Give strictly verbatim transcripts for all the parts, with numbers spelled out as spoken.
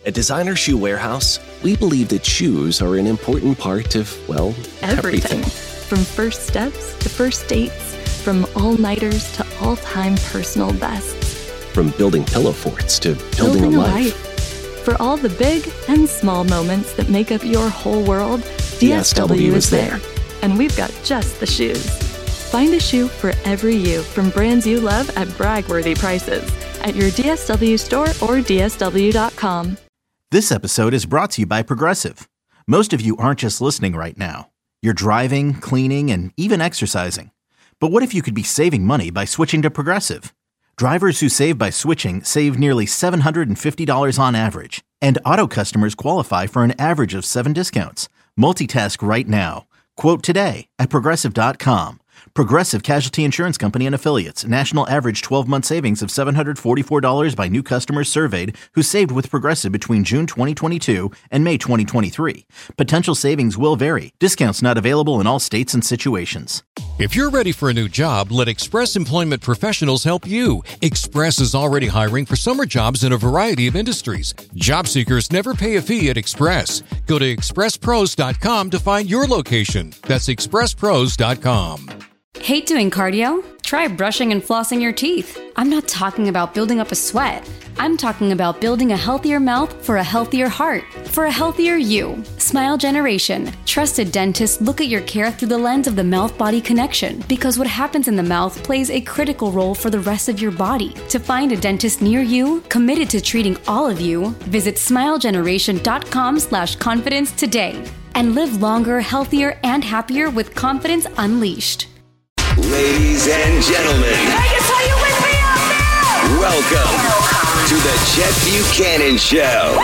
At Designer Shoe Warehouse, we believe that shoes are an important part of, well, everything. everything. From first steps to first dates, from all-nighters to all-time personal bests. From building pillow forts to building, Building a a life. life. For all the big and small moments that make up your whole world, D S W is there. And we've got just the shoes. Find a shoe for every you from brands you love at brag-worthy prices at your D S W store or D S W dot com. This episode is brought to you by Progressive. Most of you aren't just listening right now. You're driving, cleaning, and even exercising. But what if you could be saving money by switching to Progressive? Drivers who save by switching save nearly seven hundred fifty dollars on average. And auto customers qualify for an average of seven discounts. Multitask right now. Quote today at Progressive dot com. Progressive Casualty Insurance Company and Affiliates. National average twelve-month savings of seven hundred forty-four dollars by new customers surveyed who saved with Progressive between June twenty twenty-two and May twenty twenty-three. Potential savings will vary. Discounts not available in all states and situations. If you're ready for a new job, let Express Employment Professionals help you. Express is already hiring for summer jobs in a variety of industries. Job seekers never pay a fee at Express. Go to express pros dot com to find your location. That's express pros dot com. Hate doing cardio? Try brushing and flossing your teeth. I'm not talking about building up a sweat. I'm talking about building a healthier mouth for a healthier heart, for a healthier you. Smile Generation. Trusted dentists look at your care through the lens of the mouth-body connection because what happens in the mouth plays a critical role for the rest of your body. To find a dentist near you, committed to treating all of you, visit smile generation dot com slash confidence today and live longer, healthier, and happier with confidence unleashed. Ladies and gentlemen, Vegas, are you with me out there? welcome to the Chet Buchanan Show.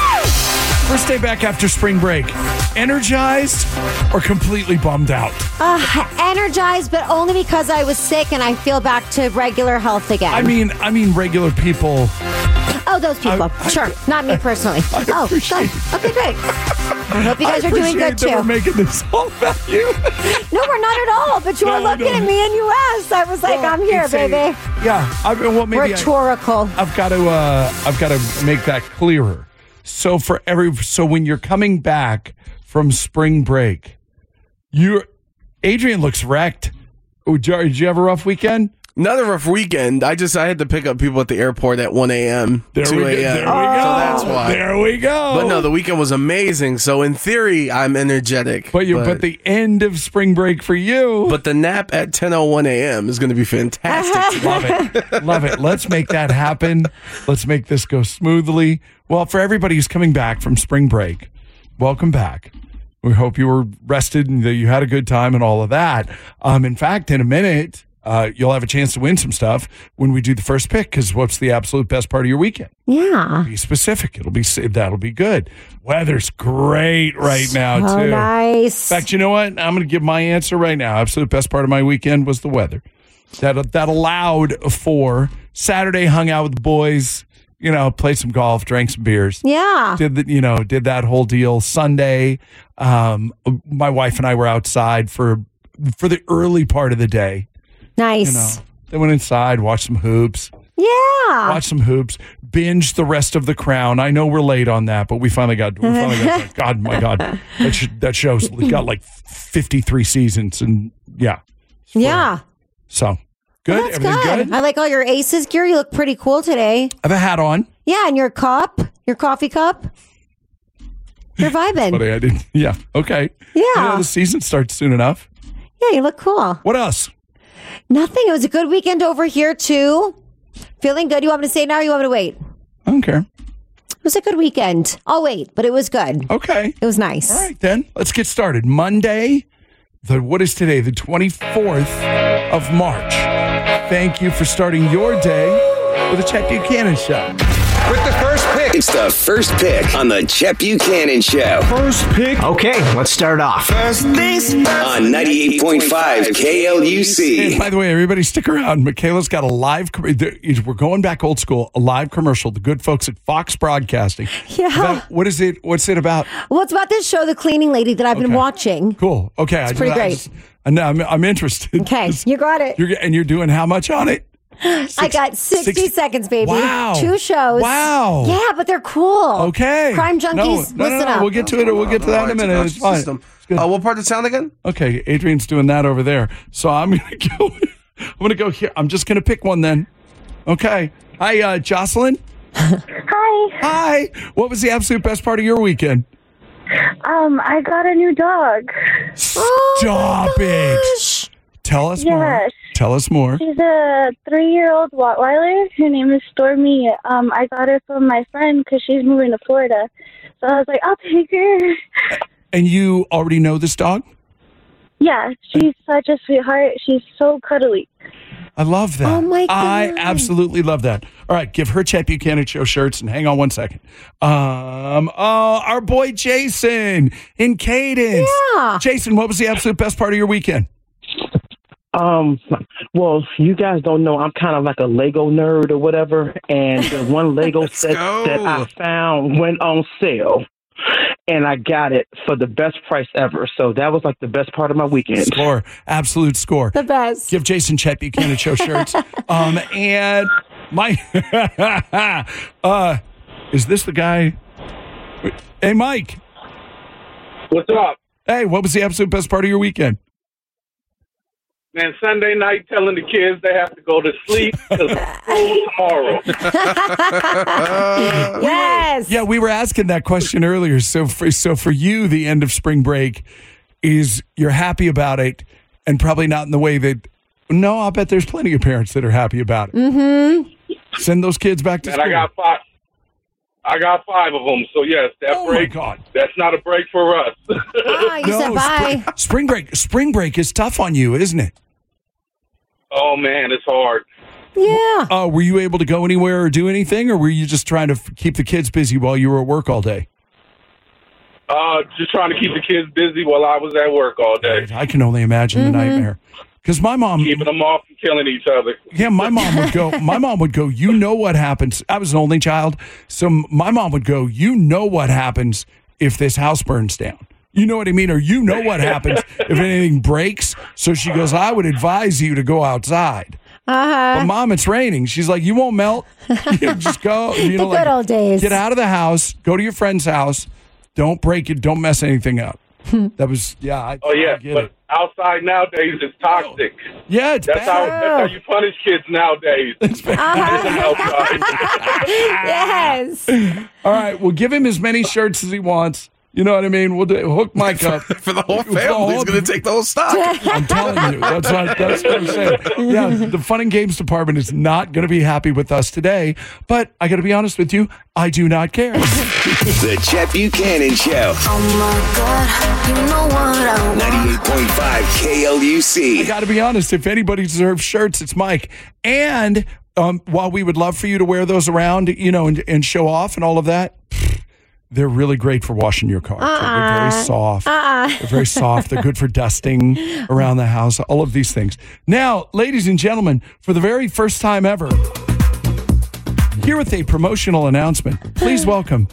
First day back after spring break. Energized or completely bummed out? Uh, energized, but only because I was sick and I feel back to regular health again. I mean, I mean regular people. Oh, those people. I, I, sure. Not me personally. I oh, good. Okay, great. I hope you guys I are doing good that too. We're making this all about you. No, we're not at all. But you No, were looking at me and you asked. I was like, Well, I'm here, it's a- baby. Yeah. I mean, well, maybe Rhetorical. I, I've got to. Uh, I've got to make that clearer. So for every. So when you're coming back from spring break, you, Adrian looks wrecked. Oh, Did you, did you have a rough weekend? Not a rough weekend. I just I had to pick up people at the airport at one a.m. There two we go. a.m. There we go. So that's why. There we go. But no, the weekend was amazing. So in theory, I'm energetic. But you, but, the end of spring break for you. But the nap at ten oh one a.m. is going to be fantastic. Love it. Love it. Let's make that happen. Let's make this go smoothly. Well, for everybody who's coming back from spring break, welcome back. We hope you were rested and that you had a good time and all of that. Um, in fact, in a minute, uh, you'll have a chance to win some stuff when we do the first pick, because what's the absolute best part of your weekend? Yeah. Be specific. It'll be that'll be good. Weather's great right now, Oh, too. nice. In fact, you know what? I'm going to give my answer right now. Absolute best part of my weekend was the weather. That that allowed for Saturday, hung out with the boys, you know, played some golf, drank some beers. Yeah. Did the, you know, did that whole deal. Sunday, um, my wife and I were outside for for the early part of the day. Nice. You know, they went inside, watched some hoops. Yeah. Watched some hoops, binged the rest of The Crown. I know we're late on that, but we finally got, we finally got God, my God. That, sh- that show's got like fifty-three seasons, and yeah. Yeah. So, good. Well, that's Everything good. good? I like all your Aces gear. You look pretty cool today. I have a hat on. Yeah, and your cup, your coffee cup. You're vibing. But I didn't, yeah, okay. Yeah. You know, the season starts soon enough. Yeah, you look cool. What else? Nothing. It was a good weekend over here, too. Feeling good. You want me to say it now or you want me to wait? I don't care. It was a good weekend. I'll wait, but it was good. Okay. It was nice. All right, then. Let's get started. Monday, the what is today? The twenty-fourth of March. Thank you for starting your day with the Chet Buchanan Show. With the first pick, it's the first pick on the Chet Buchanan Show. First pick. Okay, let's start off. First things first. On ninety-eight point five K L U C. And by the way, everybody stick around. Michaela's got a live, com- we're going back old school, a live commercial. The good folks at Fox Broadcasting. Yeah. About, what is it? What's it about? Well, it's about this show, The Cleaning Lady, that I've been Okay. watching. Cool. Okay. It's I pretty just, I great. just, I know, I'm, I'm interested. Okay, you got it. You're, and you're doing how much on it? Six, I got sixty, sixty seconds, baby. Wow. Two shows. Wow. Yeah, but they're cool. Okay. Crime junkies, no, no, listen no, no, up. We'll get to it. We'll get to that in a minute. It's fine. Uh, what part of town again? Okay, Adrian's doing that over there. So I'm gonna go. I'm gonna go here. I'm just gonna pick one then. Okay. Hi, uh, Jocelyn. Hi. Hi. What was the absolute best part of your weekend? Um, I got a new dog. Stop oh it. Tell us yes. more. Tell us more. She's a three-year-old Rottweiler. Her name is Stormy. Um, I got her from my friend because she's moving to Florida. So I was like, I'll take her. And you already know this dog? Yeah, she's such a sweetheart. She's so cuddly. I love that. Oh, my God. I absolutely love that. All right, give her Chet Buchanan Show shirts and hang on one second. Um, uh, our boy Jason in Cadence. Yeah. Jason, what was the absolute best part of your weekend? Um, well, you guys don't know, I'm kind of like a Lego nerd or whatever, and the one Lego set go. that I found went on sale, and I got it for the best price ever. So that was like the best part of my weekend. Score. Absolute score. The best. Give Jason Chet Buchanan Show shirts. um, and Mike, uh, is this the guy? Hey, Mike. What's up? Hey, what was the absolute best part of your weekend? Man, Sunday night telling the kids they have to go to sleep because school tomorrow. Yes. Yeah, we were asking that question earlier. So for, so for you, the end of spring break is you're happy about it and probably not in the way that, no, I'll bet there's plenty of parents that are happy about it. Mm-hmm. Send those kids back to and school. I got five. I got five of them. So, yes, that oh break, my God. that's not a break for us. Ah, you no, said bye. Spring, spring break. Spring break is tough on you, isn't it? Oh, man, it's hard. Yeah. Uh, were you able to go anywhere or do anything, or were you just trying to f- keep the kids busy while you were at work all day? Uh, just trying to keep the kids busy while I was at work all day. I can only imagine Mm-hmm. the nightmare. Because my mom, Keeping them off and killing each other. yeah, my mom would go. My mom would go. You know what happens? I was an only child, so my mom would go. You know what happens if this house burns down? You know what I mean? Or you know what happens if anything breaks? So she goes, I would advise you to go outside. Uh-huh. But Mom, it's raining. She's like, you won't melt. You just go. You know, The good like, old days. Get out of the house. Go to your friend's house. Don't break it. Don't mess anything up. That was, yeah. I, Oh, yeah, I get but it. outside nowadays is toxic. Yeah, it's That's bad. how, that's how you punish kids nowadays. Yes. All right, we'll give him as many shirts as he wants. You know what I mean? We'll do, hook Mike up. For the whole family, he's going to take the whole stock. I'm telling you. That's what, that's what I'm saying. Yeah, the fun and games department is not going to be happy with us today. But I got to be honest with you, I do not care. The Chet Buchanan Show. Oh my God, you know what I want. ninety-eight point five K L U I C. got to be honest. If anybody deserves shirts, it's Mike. And um, while we would love for you to wear those around, you know, and, and show off and all of that, they're really great for washing your car. Uh-uh. They're very soft. Uh-uh. They're very soft. They're good for dusting around the house, all of these things. Now, ladies and gentlemen, for the very first time ever, here with a promotional announcement, please welcome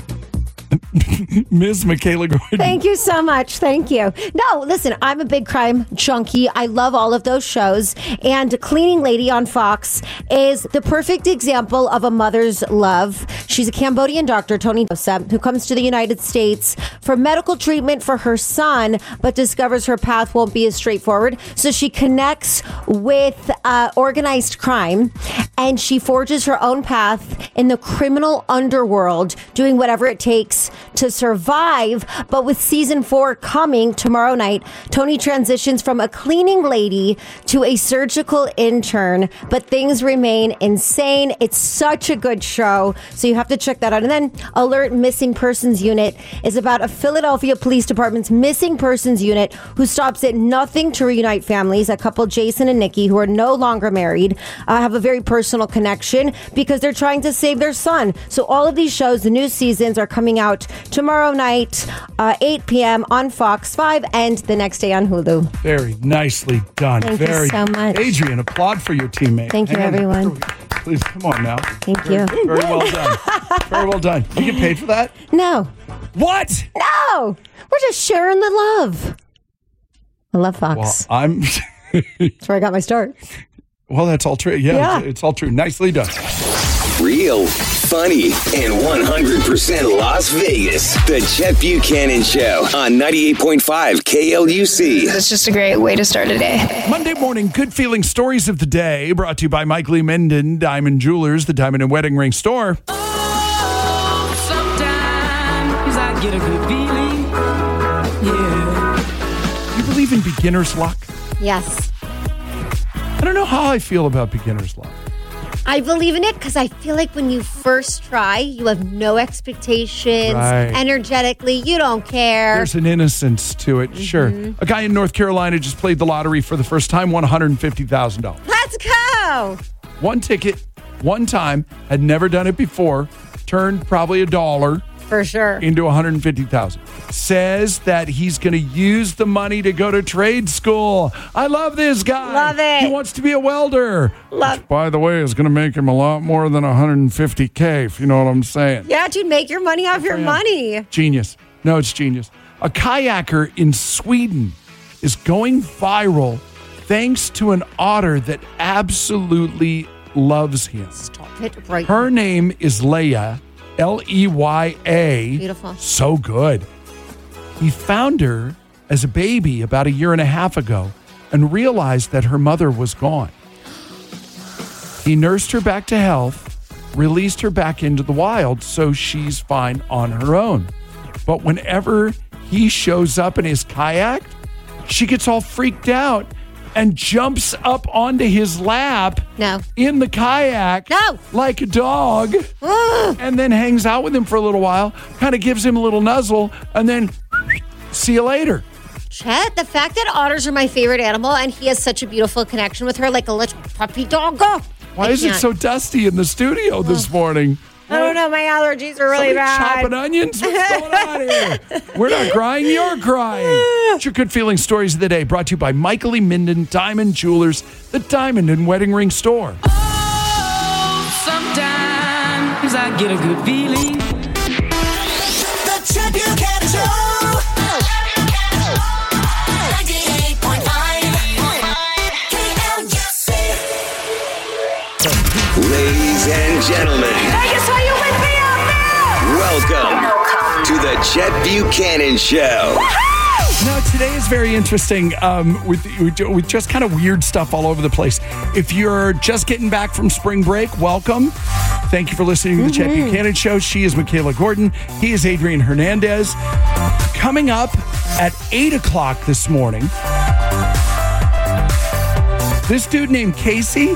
Miz Michaela Gordon. Thank you so much. Thank you. No, listen, I'm a big crime junkie. I love all of those shows. And Cleaning Lady on Fox is the perfect example of a mother's love. She's a Cambodian doctor, Tony Dosa, who comes to the United States for medical treatment for her son, but discovers her path won't be as straightforward. So she connects with uh, organized crime, and she forges her own path in the criminal underworld, doing whatever it takes to survive. But with season four coming tomorrow night, Tony transitions from a cleaning lady to a surgical intern, but things remain insane. It's such a good show, so you have to check that out. And then Alert Missing Persons Unit is about a Philadelphia Police Department's missing persons unit who stops at nothing to reunite families. A couple, Jason and Nikki, who are no longer married, uh, have a very personal connection because they're trying to save their son. So all of these shows, the new seasons, are coming out tomorrow night, uh, eight p.m. on Fox five, and the next day on Hulu. Very nicely done. Thank you Very so much. Adrian, applaud for your teammate. Thank you, Hang on. everyone. Please, come on now. Thank very, you. Very well done. Very well done. You get paid for that? No. What? No. We're just sharing the love. I love Fox. Well, I'm... That's where I got my start. Well, that's all true. Yeah, Yeah. It's, it's all true. Nicely done. Real, funny, and one hundred percent Las Vegas. The Chet Buchanan Show on ninety-eight point five K L U C. It's just a great way to start a day. Monday morning, good feeling stories of the day brought to you by Mike Lee Minden, Diamond Jewelers, the Diamond and Wedding Ring Store. Oh, sometimes I get a good feeling. Yeah. You believe in beginner's luck? Yes. I don't know how I feel about beginner's luck. I believe in it because I feel like when you first try, you have no expectations. Right. Energetically, you don't care. There's an innocence to it, sure. A guy in North Carolina just played the lottery for the first time, won one hundred fifty thousand dollars. Let's go. One ticket, one time, had never done it before, turned probably a dollar For sure. into one hundred fifty thousand dollars. Says that he's going to use the money to go to trade school. I love this guy. Love it. He wants to be a welder. Love- Which, by the way, is going to make him a lot more than one hundred fifty K, if you know what I'm saying. Yeah, dude, make your money off your money. Genius. No, it's genius. A kayaker in Sweden is going viral thanks to an otter that absolutely loves him. Stop it right Her name is Leia, L E Y A. Beautiful. So good. He found her as a baby about a year and a half ago and realized that her mother was gone. He nursed her back to health, released her back into the wild so she's fine on her own. But whenever he shows up in his kayak, she gets all freaked out and jumps up onto his lap No. in the kayak No. like a dog Ugh. and then hangs out with him for a little while, kind of gives him a little nuzzle, and then see you later. Chet, the fact that otters are my favorite animal and he has such a beautiful connection with her, like a little puppy dog. Oh, Why I is it can't. so dusty in the studio this morning? I don't know. My allergies are really Somebody bad. chopping onions? What's going on here? We're not crying, you're crying. It's your good feeling stories of the day brought to you by Michael E. Minden, Diamond Jewelers, the Diamond and Wedding Ring Store. Oh, sometimes I get a good feeling. The Chet Buchanan Show. ninety-eight point five K L U C. Ladies and gentlemen, Vegas, are you with me out there? welcome to the Chet Buchanan Show. No, today is very interesting um, with, with just kind of weird stuff all over the place. If you're just getting back from spring break, welcome. Thank you for listening to the Chet Buchanan Show. She is Michaela Gordon. He is Adrian Hernandez. Coming up at eight o'clock this morning, this dude named Casey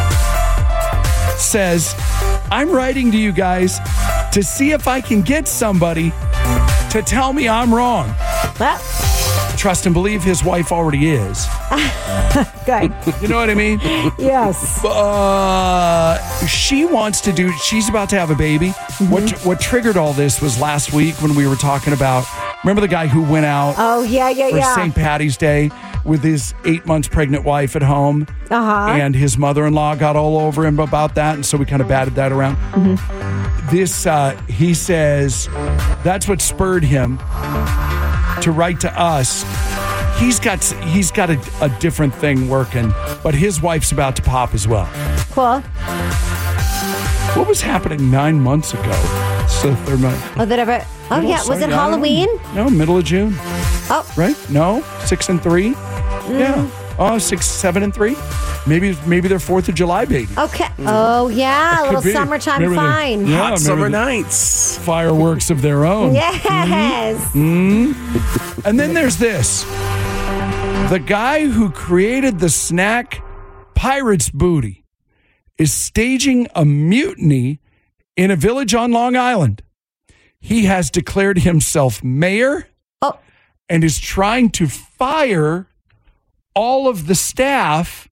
says, I'm writing to you guys to see if I can get somebody to tell me I'm wrong. Well, Trust and believe his wife already is. good. You know what I mean? Yes. Uh, she wants to do, she's about to have a baby. Mm-hmm. What what triggered all this was last week when we were talking about, remember the guy who went out Oh, yeah, yeah, for yeah. Saint Patty's Day with his eight months pregnant wife at home? Uh-huh. And his mother-in-law got all over him about that, and so we kind of batted that around. Mm-hmm. This, uh, he says, that's what spurred him to write to us. He's got he's got a, a different thing working, but his wife's about to pop as well. Cool. What was happening nine months ago? So third month. Oh, that ever. Oh, No, yeah. sorry, Was it I don't Halloween? know. No, middle of June. Oh. Right? No, six and three. Mm. Yeah. Oh, six, seven and three. Maybe maybe they're Fourth of July baby. Okay. Oh, yeah. A Could little be. summertime Maybe they're- fine. yeah, Hot maybe summer they're nights. Fireworks of their own. Yes. Mm. And then there's this. The guy who created the snack Pirate's Booty is staging a mutiny in a village on Long Island. He has declared himself mayor oh. and is trying to fire all of the staff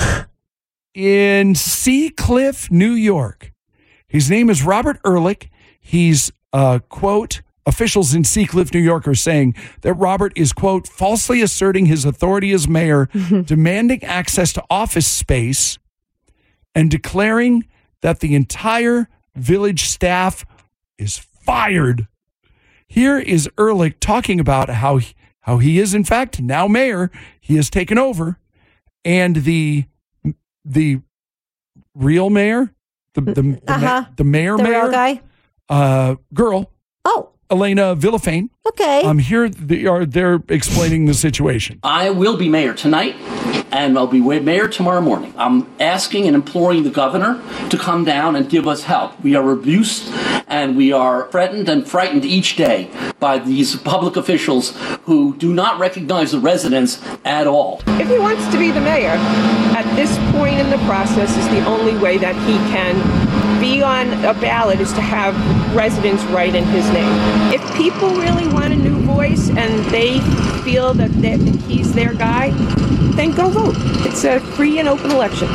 in Sea Cliff, New York. His name is Robert Ehrlich. He's, uh, quote, officials in Sea Cliff, New York are saying that Robert is, quote, falsely asserting his authority as mayor, demanding access to office space, and declaring that the entire village staff is fired. Here is Ehrlich talking about how he, how he is, in fact, now mayor. He has taken over, and the the real mayor, the the, the, Uh-huh. ma- the mayor, The mayor real guy? uh, girl. Oh, Elena Villafane. Okay. I'm here. They are they're explaining the situation. I will be mayor tonight, and I'll be mayor tomorrow morning. I'm asking and imploring the governor to come down and give us help. We are abused, and we are threatened and frightened each day by these public officials who do not recognize the residents at all. If he wants to be the mayor, at this point in the process is the only way that he can be on a ballot is to have residents write in his name. If people really want a new voice and they feel that they- he's their guy, then go vote. It's a free and open election.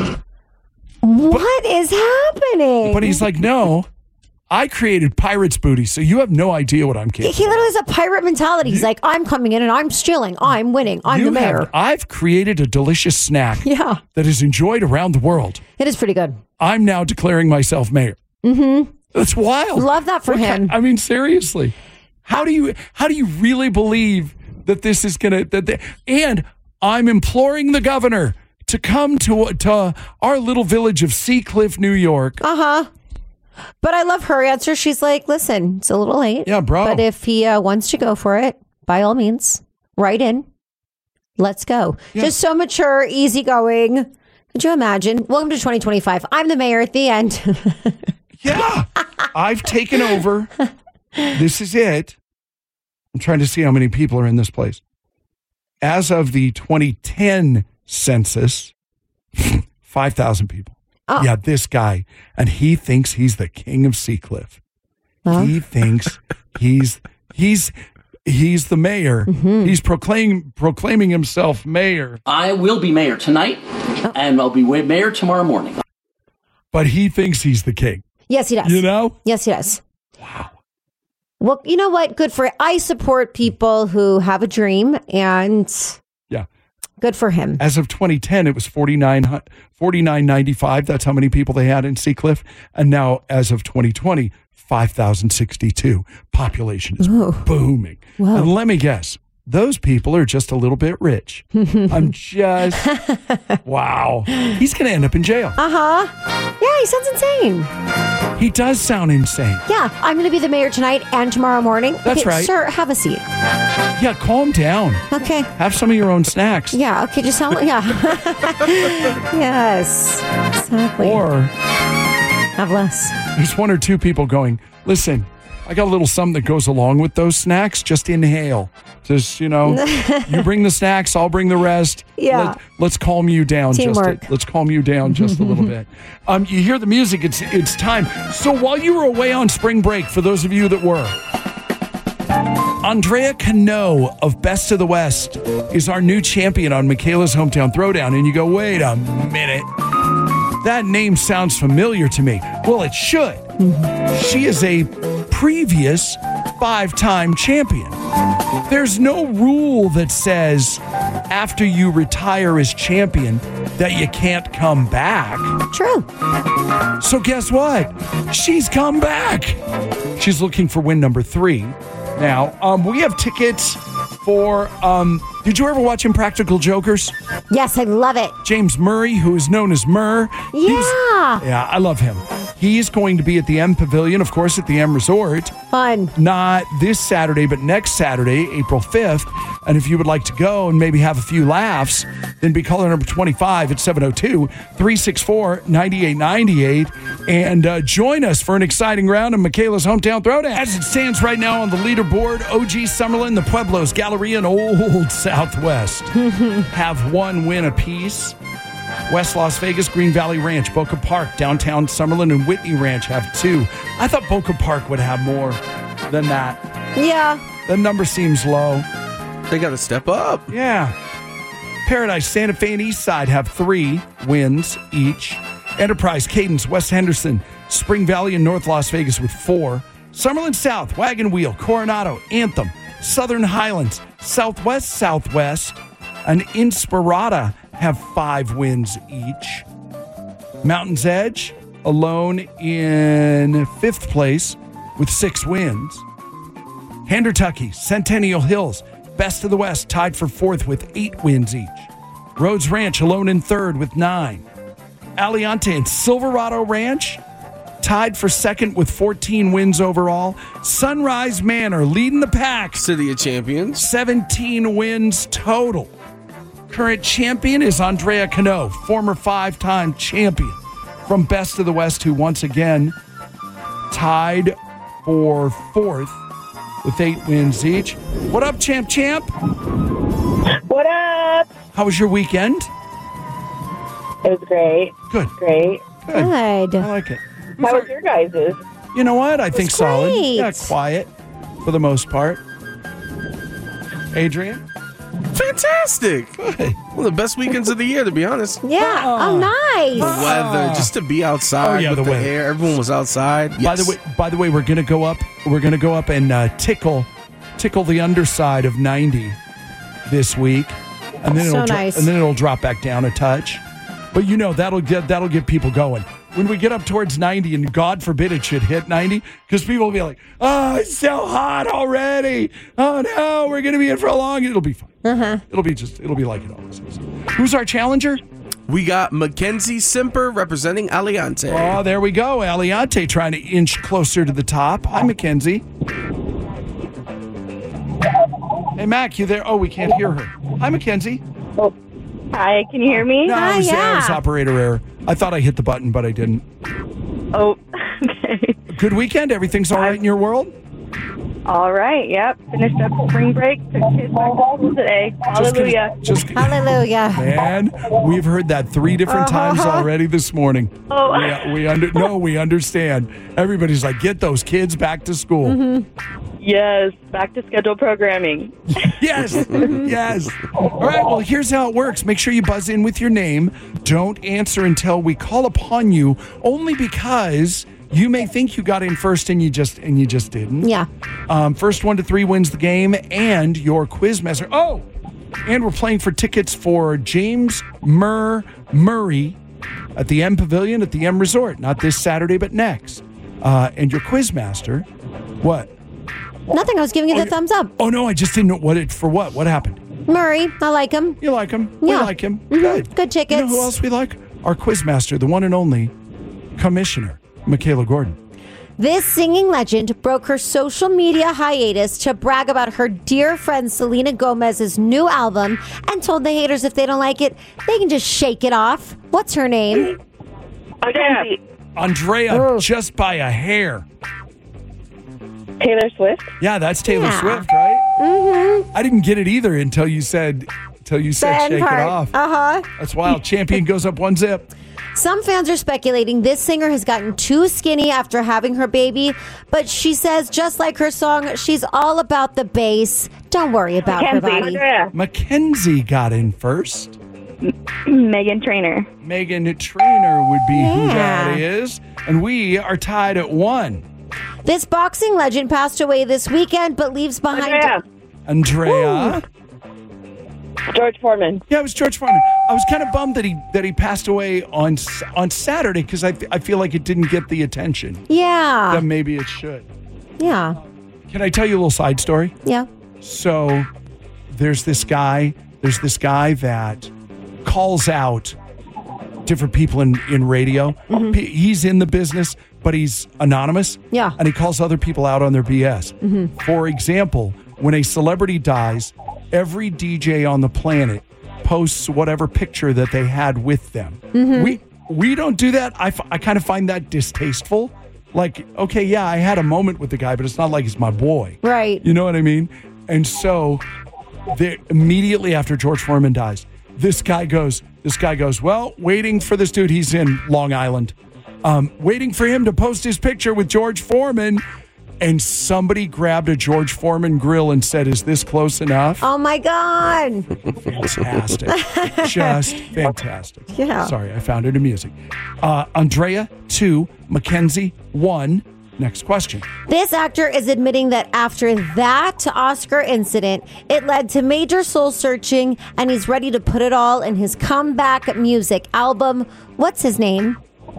What is happening? But he's like, no, I created Pirates Booty, so you have no idea what I'm He capable. literally has a pirate mentality. He's like, I'm coming in and I'm stealing. I'm winning. I'm You the mayor. have- I've created a delicious snack Yeah. that is enjoyed around the world. It is pretty good. I'm now declaring myself mayor. Mm-hmm. That's wild. Love that for What him. kind- I mean, seriously, how do you how do you really believe that this is gonna that? They, and I'm imploring the governor to come to to our little village of Seacliff, New York. Uh huh. But I love her answer. She's like, listen, it's a little late. Yeah, bro. But if he uh, wants to go for it, by all means, write in. Let's go. Yeah. Just so mature, easygoing. Could you imagine? Welcome to twenty twenty-five. I'm the mayor at the end. Yeah, I've taken over. This is it. I'm trying to see how many people are in this place. As of the twenty ten census, five thousand people. Oh. Yeah, this guy. And he thinks he's the king of Seacliff. Huh? He thinks he's he's he's the mayor. Mm-hmm. He's proclaim, proclaiming himself mayor. I will be mayor tonight, and I'll be mayor tomorrow morning. But he thinks he's the king. Yes, he does. You know? Yes, he does. Wow. Well, you know what? Good for I support people who have a dream, and Yeah. good for him. As of twenty ten, it was forty-nine ninety-five. That's how many people they had in Seacliff. And now, as of twenty twenty, five thousand sixty-two. Population is Ooh. booming. Wow. And let me guess, those people are just a little bit rich. I'm just, wow. He's going to end up in jail. Uh huh. Yeah, he sounds insane. He does sound insane. Yeah, I'm going to be the mayor tonight and tomorrow morning. That's Okay, right. Sir, have a seat. Yeah, calm down. Okay. Have some of your own snacks. Yeah, okay, just sound like, yeah. Yes, exactly. Or have less. there's one or two people going, listen, I got a little something that goes along with those snacks. Just inhale. Just, you know, you bring the snacks, I'll bring the rest. Yeah. Let, us calm you down Teamwork. just a, let's calm you down just a little bit. Um, you hear the music, it's it's time. So while you were away on spring break, for those of you that were, Andrea Cano of Best of the West is our new champion on Michaela's Hometown Throwdown. And you go, wait a minute. That name sounds familiar to me. Well, it should. She is a previous five-time champion. There's no rule that says after you retire as champion that you can't come back. True. So guess what? She's come back. She's looking for win number three. Now, um, we have tickets for, um, did you ever watch Impractical Jokers? Yes, I love it. James Murray, who is known as Murr. Yeah. Yeah, I love him. He's going to be at the M Pavilion, of course, at the M Resort. Fun. Not this Saturday, but next Saturday, April fifth. And if you would like to go and maybe have a few laughs, then be caller number twenty-five at seven oh two, three six four, nine eight nine eight and uh, join us for an exciting round of Michaela's Hometown Throwdown. As it stands right now on the leaderboard, O G Summerlin, the Pueblos, Galleria, and Old Southwest have one win apiece. West Las Vegas, Green Valley Ranch, Boca Park, Downtown Summerlin, and Whitney Ranch have two. I thought Boca Park would have more than that. Yeah. The number seems low. They got to step up. Yeah. Paradise, Santa Fe, and Eastside have three wins each. Enterprise, Cadence, West Henderson, Spring Valley, and North Las Vegas with four. Summerlin South, Wagon Wheel, Coronado, Anthem, Southern Highlands, Southwest Southwest, and Inspirata have five wins each. Mountain's Edge, alone in fifth place with six wins. Hendertucky, Centennial Hills, Best of the West, tied for fourth with eight wins each. Rhodes Ranch, alone in third with nine. Aliante and Silverado Ranch, tied for second with fourteen wins overall. Sunrise Manor leading the pack. City of Champions. seventeen wins total. Current champion is Andrea Cano, former five-time champion from Best of the West, who once again tied for fourth with eight wins each. What up, Champ Champ? What up? How was your weekend? It was great. Good. Great. Good. Good. I like it. How was your guys's? You know what? I think solid. great. Yeah, quiet for the most part. Adrian? Fantastic. Good. One of the best weekends of the year, to be honest. Yeah. Oh, The nice. weather, just to be outside Oh, yeah, with the the, weather. air. Everyone was outside. By Yes. the way, by the way, we're gonna go up. We're gonna go up and uh, tickle, tickle the underside of ninety this week, and then So it'll dro- nice. and then it'll drop back down a touch. But you know that'll get that'll get people going. When we get up towards ninety, and God forbid it should hit ninety, because people will be like, "Oh, it's so hot already! Oh no, we're gonna be in for a long." It'll be fine. Uh-huh. It'll be just. It'll be like it always is. Who's our challenger? We got Mackenzie Simper representing Aliante. Oh, there we go. Aliante trying to inch closer to the top. Hi, Mackenzie. Hey, Mac, you there? Oh, we can't hear her. Hi, Mackenzie. Oh, hi, can you hear me? No, Hi, it was, yeah. it was operator error. I thought I hit the button, but I didn't. Oh, okay. Good weekend? Everything's all right in your world? All right, yep. Finished up spring break. Took kids back to school today. Hallelujah. Just, Hallelujah. man, we've heard that three different times already this morning. Oh. We, we under no, we understand. Everybody's like, get those kids back to school. Mm-hmm. Yes, back to schedule programming. Yes, yes. All right, well, here's how it works. Make sure you buzz in with your name. Don't answer until we call upon you, only because you may think you got in first and you just and you just didn't. Yeah. Um, first one to three wins the game, and your quizmaster. Oh, and we're playing for tickets for James Murr Murray at the M Pavilion at the M Resort. Not this Saturday, but next. Uh, and your quizmaster, what? Nothing. I was giving you the thumbs up. Oh no, I just didn't know what it for. What? What happened? Murray, I like him. You like him? We Yeah. like him. Mhm. Good. Good tickets. You know who else we like? Our quizmaster, the one and only Commissioner Michaela Gordon. This singing legend broke her social media hiatus to brag about her dear friend Selena Gomez's new album and told the haters if they don't like it, they can just shake it off. What's her name? Okay. Andrea, just by a hair. Taylor Swift? Yeah, that's Taylor Yeah. Swift, right? Mm-hmm. I didn't get it either until you said until you said shake it off. Uh-huh. That's wild. Champion goes up one zip. Some fans are speculating this singer has gotten too skinny after having her baby, but she says, just like her song, she's all about the bass. Don't worry about her body. Andrea. Mackenzie got in first. Megan Trainor. Megan Trainor would be who Yeah. that is. And we are tied at one. This boxing legend passed away this weekend, but leaves behind. Andrea. Andrea. George Foreman. Yeah, it was George Foreman. I was kind of bummed that he that he passed away on on Saturday because I, I feel like it didn't get the attention Yeah. that maybe it should. Yeah. Can I tell you a little side story? Yeah. So there's this guy, there's this guy that calls out different people in, in radio. Mm-hmm. P- He's in the business, but he's anonymous. Yeah. And he calls other people out on their B S. Mm-hmm. For example, when a celebrity dies, every D J on the planet posts whatever picture that they had with them. Mm-hmm. We we don't do that. I, f- I kind of find that distasteful. Like, okay, yeah, I had a moment with the guy, but it's not like he's my boy. Right. You know what I mean? And so they, immediately after George Foreman dies, this guy goes, this guy goes, well, waiting for this dude. He's in Long Island. Um, waiting for him to post his picture with George Foreman. And somebody grabbed a George Foreman grill and said, is this close enough? Oh, my God. Fantastic. Just fantastic. Yeah. Sorry, I found it amusing. Uh, Andrea, two. Mackenzie, one. Next question. This actor is admitting that after that Oscar incident, it led to major soul searching, and he's ready to put it all in his comeback music album. What's his name?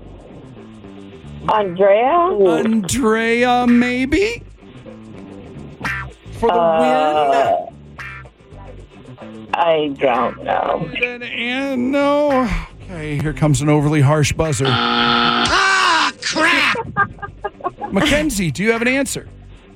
Andrea? Andrea, maybe? For the Uh, win? I don't know. And, and no. Okay, here comes an overly harsh buzzer. Ah, crap! Mackenzie, do you have an answer?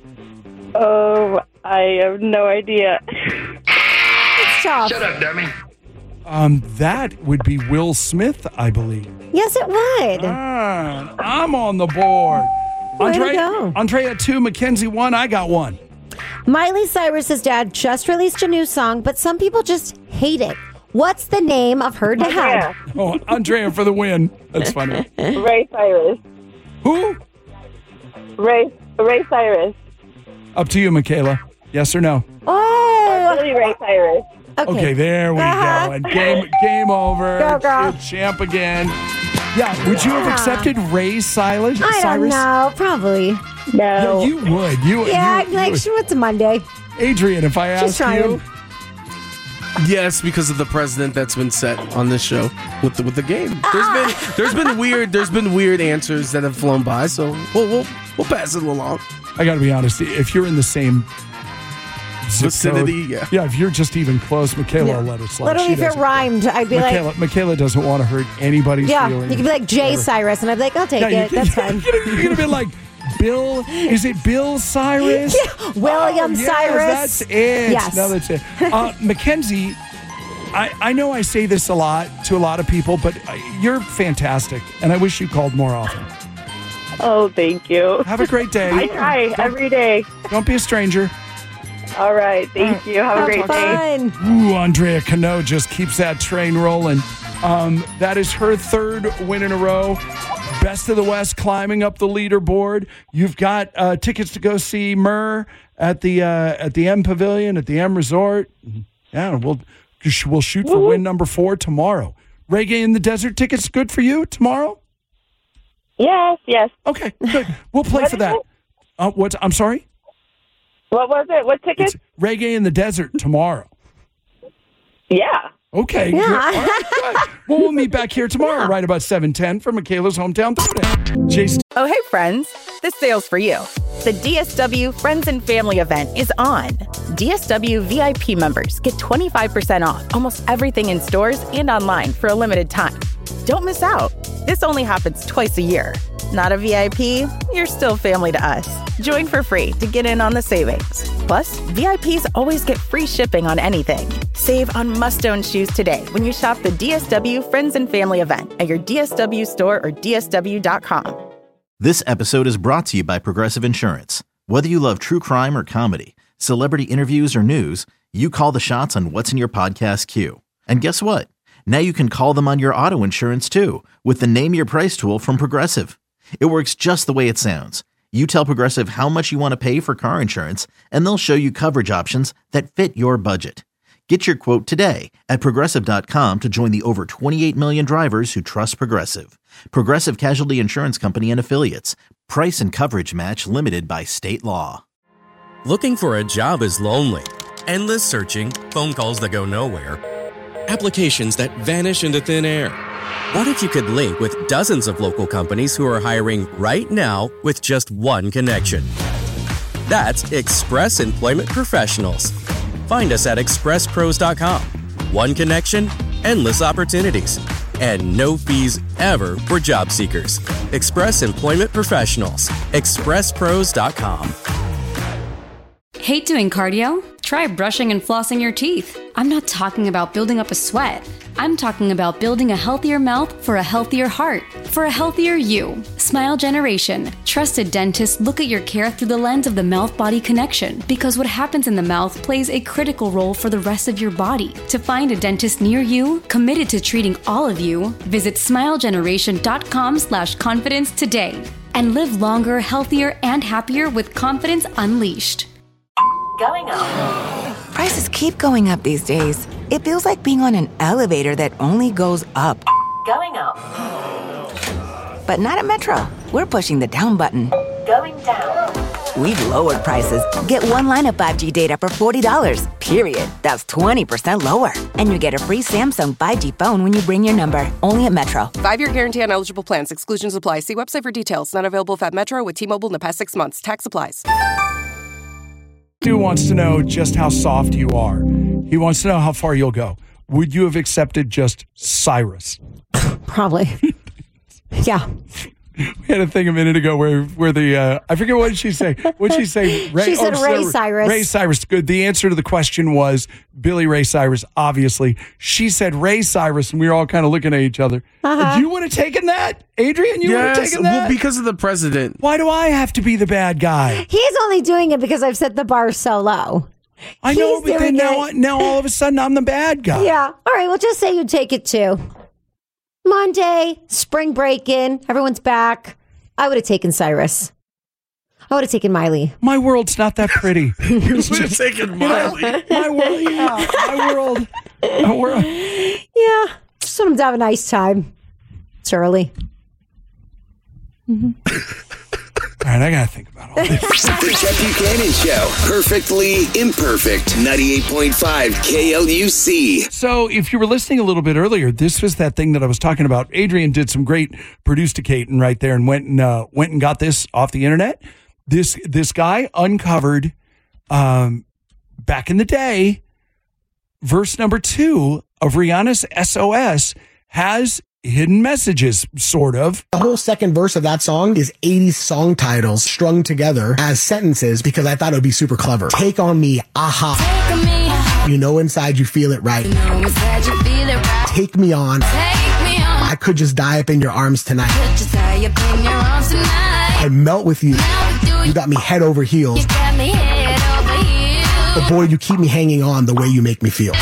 Oh, I have no idea. It's tough. Shut up, dummy. Um, that would be Will Smith, I believe. Yes, it would. Ah, I'm on the board. Way to Andre, go. Andrea two, Mackenzie one, I got one. Miley Cyrus's dad just released a new song, but some people just hate it. What's the name of her dad? Oh, Andrea for the win. That's funny. Ray Cyrus. Who? Ray Ray Cyrus. Up to you, Michaela. Yes or no? Oh, Billy Ray Cyrus. Okay, Okay, there we Uh-huh. go. And game game over. Go, girl. Good champ again. Yeah, would you have Yeah. accepted Ray Silas? I don't Cyrus? know. Probably. Yeah, you would. You, Yeah, you, I'd be like, you would. sure, it's a Monday. Adrian, if I She's ask you, trying. Yes, because of the precedent that's been set on this show with the with the game. There's been there's been weird there's been weird answers that have flown by, so we'll we'll, we'll pass it along. I got to be honest. If you're in the same zip Vicinity, code, yeah. yeah. If you're just even close, Michaela Yeah. will let it slide. Literally, She if it doesn't- rhymed, I'd be Michaela, like, Michaela doesn't want to hurt anybody's yeah. feelings. You could be like Jay Ever. Cyrus, and I'd be like, I'll take Yeah, you it. can- That's fine. You're gonna, you're gonna be like Bill. Is it Bill Cyrus? Yeah, William Oh, yes, Cyrus. That's it. Yes. No, that's it. Uh, Mackenzie, I, I know I say this a lot to a lot of people, but uh, you're fantastic, and I wish you called more often. Oh, thank you. Have a great day. I try every day. Don't be a stranger. All right, thank you. Have a great day. Ooh, Andrea Cano just keeps that train rolling. Um, that is her third win in a row. Best of the West climbing up the leaderboard. You've got uh, tickets to go see Murr at the uh, at the M Pavilion at the M Resort. Yeah, we'll we'll shoot for win number four tomorrow. Reggae in the Desert tickets good for you tomorrow? Yes, yes. Okay, good. We'll play What for is that. it? Uh, what? I'm sorry. What was it? What ticket? Reggae in the Desert tomorrow. Yeah. Okay. Yeah. Good. All right, good. Well, we'll meet back here tomorrow, right about seven ten for Michaela's Hometown Throwdown. Jason. Oh, hey, friends. This sale's for you. The D S W Friends and Family event is on. D S W V I P members get twenty-five percent off almost everything in stores and online for a limited time. Don't miss out. This only happens twice a year. Not a V I P? You're still family to us. Join for free to get in on the savings. Plus, V I Ps always get free shipping on anything. Save on must-own shoes today when you shop the D S W Friends and Family event at your D S W store or D S W dot com. This episode is brought to you by Progressive Insurance. Whether you love true crime or comedy, celebrity interviews or news, you call the shots on what's in your podcast queue. And guess what? Now you can call them on your auto insurance too with the Name Your Price tool from Progressive. It works just the way it sounds. You tell Progressive how much you want to pay for car insurance, and they'll show you coverage options that fit your budget. Get your quote today at Progressive dot com to join the over twenty-eight million drivers who trust Progressive. Progressive Casualty Insurance Company and Affiliates. Price and coverage match limited by state law. Looking for a job is lonely. Endless searching, phone calls that go nowhere, applications that vanish into thin air. What if you could link with dozens of local companies who are hiring right now with just one connection? That's Express Employment Professionals. Find us at express pros dot com. One connection, endless opportunities, and no fees ever for job seekers. Express Employment Professionals. express pros dot com. Hate doing cardio? Try brushing and flossing your teeth. I'm not talking about building up a sweat. I'm talking about building a healthier mouth for a healthier heart, for a healthier you. Smile Generation. Trusted dentists look at your care through the lens of the mouth-body connection because what happens in the mouth plays a critical role for the rest of your body. To find a dentist near you, committed to treating all of you, visit smile generation dot com slash confidence today and live longer, healthier, and happier with confidence unleashed. Going up. Prices keep going up these days. It feels like being on an elevator that only goes up. Going up. But not at Metro. We're pushing the down button. Going down. We've lowered prices. Get one line of five G data for forty dollars. Period. That's twenty percent lower. And you get a free Samsung five G phone when you bring your number. Only at Metro. Five-year guarantee on eligible plans. Exclusions apply. See website for details. Not available at Metro with T-Mobile in the past six months. Tax applies. Stu wants to know just how soft you are. He wants to know how far you'll go. Would you have accepted just Cyrus? Probably. Yeah. We had a thing a minute ago where where the uh, I forget what did she say. What did she say? Ray, She said oh, Ray so- Cyrus. Ray Cyrus. Good. The answer to the question was Billy Ray Cyrus. Obviously, she said Ray Cyrus, and we were all kind of looking at each other. Uh-huh. You would have taken that, Adrian. You would have Yes, taken that. well, because of the president. Why do I have to be the bad guy? He's only doing it because I've set the bar so low. I know, He's but then doing now, it. now all of a sudden I'm the bad guy. Yeah. All right. Well, just say you take it too. Monday, spring break in, everyone's back. I would have taken Cyrus. I would have taken Miley. My world's not that pretty. You would have taken Miley. My world, yeah. My world. My world. Yeah. Just want him to have a nice time. It's early. All right, I got to think about all this. The Chet Buchanan Show. Perfectly imperfect. ninety-eight point five K L U C. So, if you were listening a little bit earlier, this was that thing that I was talking about. Adrian did some great produsticating right there, and went and uh, went and got this off the internet. This this guy uncovered um, back in the day, verse number two of Rihanna's S O S has hidden messages, sort of. The whole second verse of that song is eighties song titles strung together as sentences because I thought it would be super clever. Take on me, aha. You know inside you feel it right. Take me on. I could just die up in your arms tonight. I melt with you. You got me head over heels. But boy, you keep me hanging on the way you make me feel.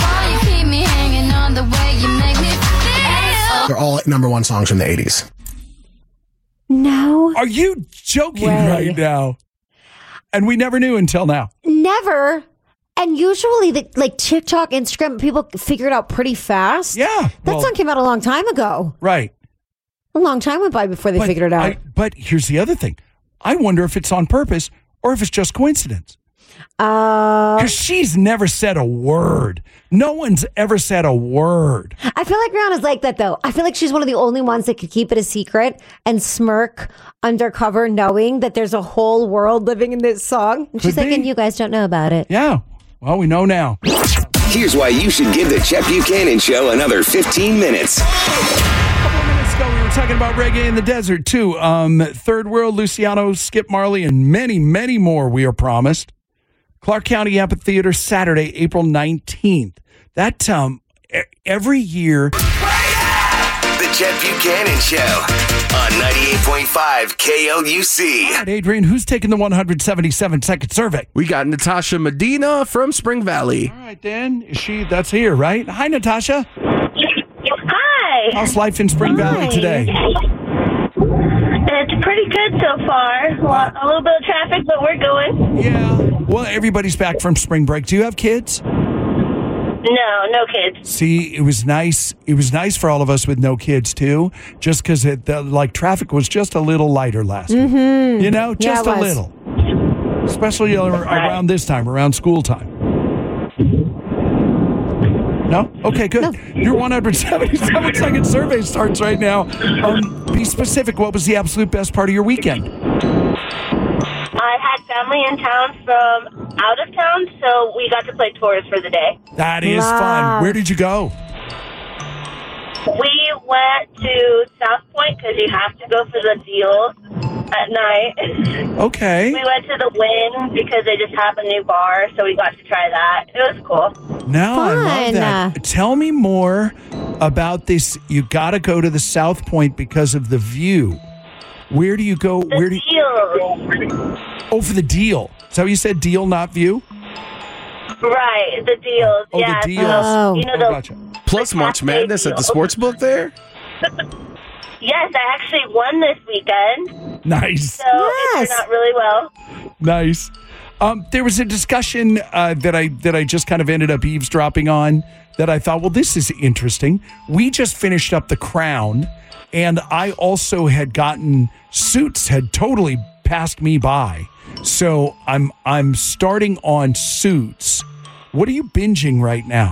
They're all number one songs from the eighties. No. Are you joking way. right now? And we never knew until now. Never. And usually, the, like TikTok, Instagram, people figure it out pretty fast. Yeah. That well, song came out a long time ago. Right. A long time went by before they But figured it out. I, but here's the other thing. I wonder if it's on purpose or if it's just coincidence. Uh, Because she's never said a word. No one's ever said a word. I feel like Rihanna's like that, though. I feel like she's one of the only ones that could keep it a secret and smirk undercover, knowing that there's a whole world living in this song. And she's Could like, be. and you guys don't know about it. Yeah. Well, we know now. Here's why you should give the Chet Buchanan Show another fifteen minutes. A couple of minutes ago, we were talking about reggae in the desert, too. Um, Third World, Luciano, Skip Marley, and many, many more, we are promised. Clark County Amphitheater, Saturday, April nineteenth. That, um, e- every year. The Chet Buchanan Show on ninety-eight point five K L U C. All right, Adrian, who's taking the one hundred seventy-seven second survey? We got Natasha Medina from Spring Valley. All right, Dan. Is she, that's here, right? Hi, Natasha. Hi. How's life in Spring Valley Hi. today? It's pretty good so far. A little bit of traffic, but we're going. Yeah. Well, everybody's back from spring break. Do you have kids? No, no kids. See, it was nice. It was nice for all of us with no kids too, just because it the, like traffic was just a little lighter last week. Mm-hmm. You know, Yeah, just it a was. little, especially ar- around this time, around school time. No? Okay, good. Your one hundred seventy-seven second survey starts right now. Um, be specific. What was the absolute best part of your weekend? I had family in town from out of town, so we got to play tours for the day. That is fun. Wow. Where did you go? We went to South Point because you have to go for the deal at night. Okay. We went to the Wynn because they just have a new bar, so we got to try that. It was cool. No, I love Fun. that. Tell me more about this. You got to go to the South Point because of the view. Where do you go? The Where do you, deal. oh, for the deal? Is that what you said? Deal, not view? Right, the deals. Oh, the yeah, deals. so, you know, Oh, the, gotcha. Plus March Madness at the sports book there. Yes, I actually won this weekend, Nice. so it Yes. turned out really well. Nice. Um, there was a discussion uh, that I that I just kind of ended up eavesdropping on that I thought, well, this is interesting. We just finished up The Crown, and I also had gotten Suits had totally passed me by, so I'm I'm starting on Suits. What are you binging right now?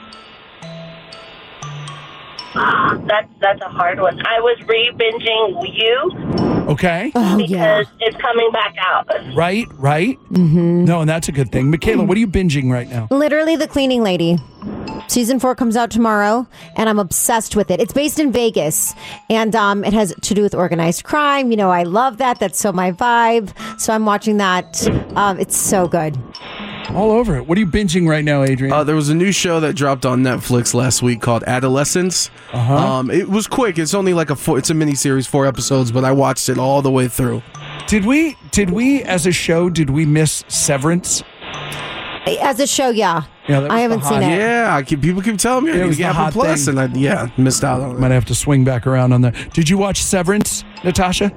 That's that's a hard one. I was re-binging You Okay, Oh, because yeah. it's coming back out. right, right. Mm-hmm. No, and that's a good thing. Michaela, what are you binging right now? Literally the cleaning lady. Season four comes out tomorrow, and I'm obsessed with it. It's based in Vegas, and um, it has to do with organized crime. You know, I love that. That's so my vibe. So I'm watching that. Um, it's so good. All over it. What are you binging right now, Adrian? Uh, there was a new show that dropped on Netflix last week called Adolescence. Uh-huh. Um, it was quick. It's only like a four, it's a mini series, four episodes, but I watched it all the way through. Did we? Did we, as a show, did we miss Severance? As a show, yeah. Yeah, that was I haven't the seen hot- it. Yeah, I keep, people keep telling me It I need was to the get hot Apple Plus, thing. and I yeah missed out on it. Might have to swing back around on that. Did you watch Severance, Natasha?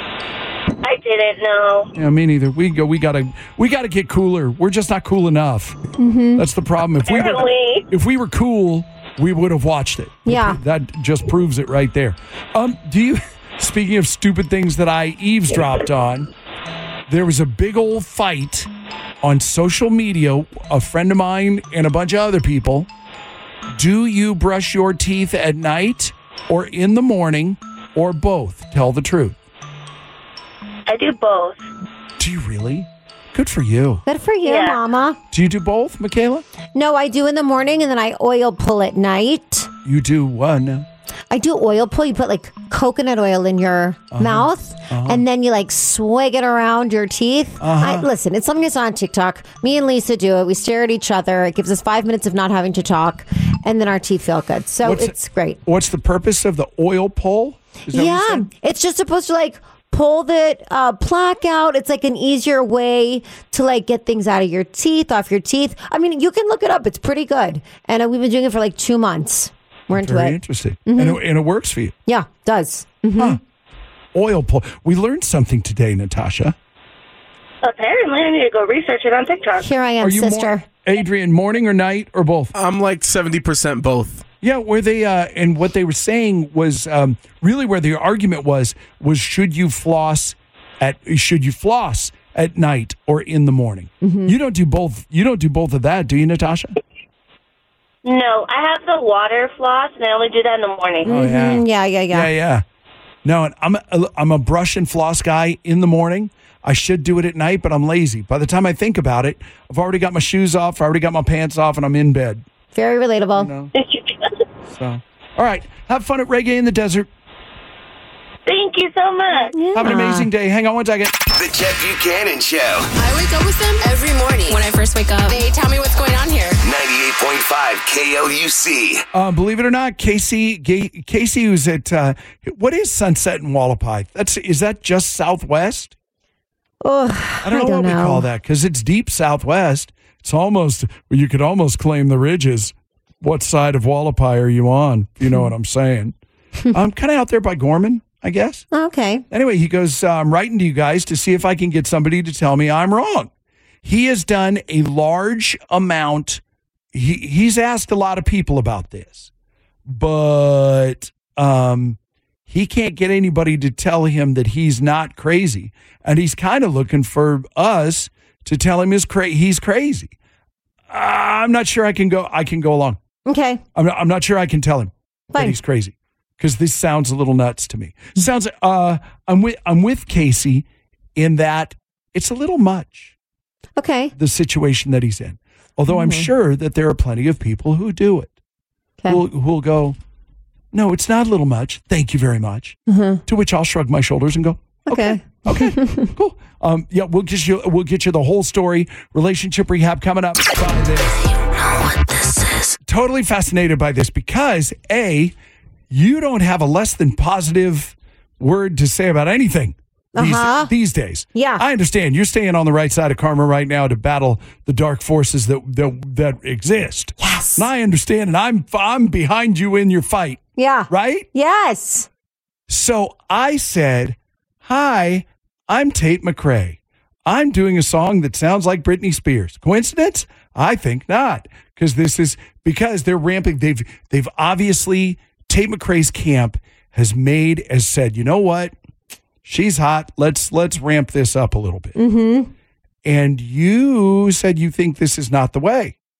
I didn't know. Yeah, me neither. We go. We gotta. We gotta get cooler. We're just not cool enough. Mm-hmm. That's the problem. If we were, Apparently. if we were cool, we would have watched it. Yeah. That just proves it right there. Um, do you? Speaking of stupid things that I eavesdropped on, there was a big old fight on social media. A friend of mine and a bunch of other people. Do you brush your teeth at night or in the morning or both? Tell the truth. I do both. Do you really? Good for you. Good for you, Yeah. Mama. Do you do both, Michaela? No, I do in the morning, and then I oil pull at night. You do one. I do oil pull. You put like coconut oil in your Uh-huh. mouth, Uh-huh. and then you like swig it around your teeth. Uh-huh. I, listen, it's something that's on TikTok. Me and Lisa do it. We stare at each other. It gives us five minutes of not having to talk, and then our teeth feel good. So What's it's great. What's the purpose of the oil pull? Is that what you Yeah, said? it's just supposed to like pull the uh, plaque out. It's like an easier way to like get things out of your teeth, off your teeth. I mean, you can look it up. It's pretty good, and uh, we've been doing it for like two months. We're into Very it. interesting. Mhm. And, it, and it works for you. Yeah, does. Mhm. Huh. Oil pull. We learned something today, Natasha. Apparently, I need to go research it on TikTok. Here I am, Are you sister. More, Adrian, morning or night or both? I'm like seventy percent both. Yeah, where they uh, and what they were saying was um, really where the argument was was should you floss at should you floss at night or in the morning? Mm-hmm. You don't do both. You don't do both of that, do you, Natasha? No, I have the water floss, and I only do that in the morning. Oh, yeah. Mhm. Yeah, yeah, yeah. Yeah, yeah. No, and I'm a, I'm a brush and floss guy in the morning. I should do it at night, but I'm lazy. By the time I think about it, I've already got my shoes off, I already got my pants off, and I'm in bed. Very relatable. You know? So, all right. Have fun at Reggae in the Desert. Thank you so much. Have an amazing day. Hang on one second. The Chet Buchanan Show. I wake up with them every morning. When I first wake up, they tell me what's going on here. ninety-eight point five K L U C. Uh, believe it or not, Casey, Ga- Casey, who's at uh, what is Sunset and Wallapai? That's is that just Southwest? Oh, I don't know I don't what we know. call that because it's deep Southwest. It's almost well, you could almost claim the ridges. What side of Wallapai are you on? You know what I'm saying? I'm kind of out there by Gorman, I guess. Okay. Anyway, he goes, uh, I'm writing to you guys to see if I can get somebody to tell me I'm wrong. He has done a large amount. He, he's asked a lot of people about this, but um, he can't get anybody to tell him that he's not crazy. And he's kind of looking for us to tell him his cra- he's crazy. Uh, I'm not sure I can go. I can go along. Okay. I'm not, I'm not sure I can tell him Fine. that he's crazy because this sounds a little nuts to me. Sounds. Uh, I'm with I'm with Casey in that it's a little much. Okay. The situation that he's in. Although I'm Mhm. sure that there are plenty of people who do it. Okay. Who'll, who'll go, no, it's not a little much. Thank you very much. Mhm. To which I'll shrug my shoulders and go, Okay. okay, cool. Um, yeah, we'll get you. We'll get you the whole story. Relationship rehab coming up. By this. You know what this is. Totally fascinated by this because A, you don't have a less than positive word to say about anything these, Uh-huh. these days. Yeah. I understand you're staying on the right side of karma right now to battle the dark forces that that, that exist. Yes. And I understand, and I'm I'm behind you in your fight. Yeah. Right? Yes. So I said, "Hi, I'm Tate McRae. I'm doing a song that sounds like Britney Spears. Coincidence? I think not, because this is because they're ramping. They've they've obviously Tate McRae's camp has made has said, you know what, she's hot. Let's let's ramp this up a little bit. Mm-hmm. And you said you think this is not the way.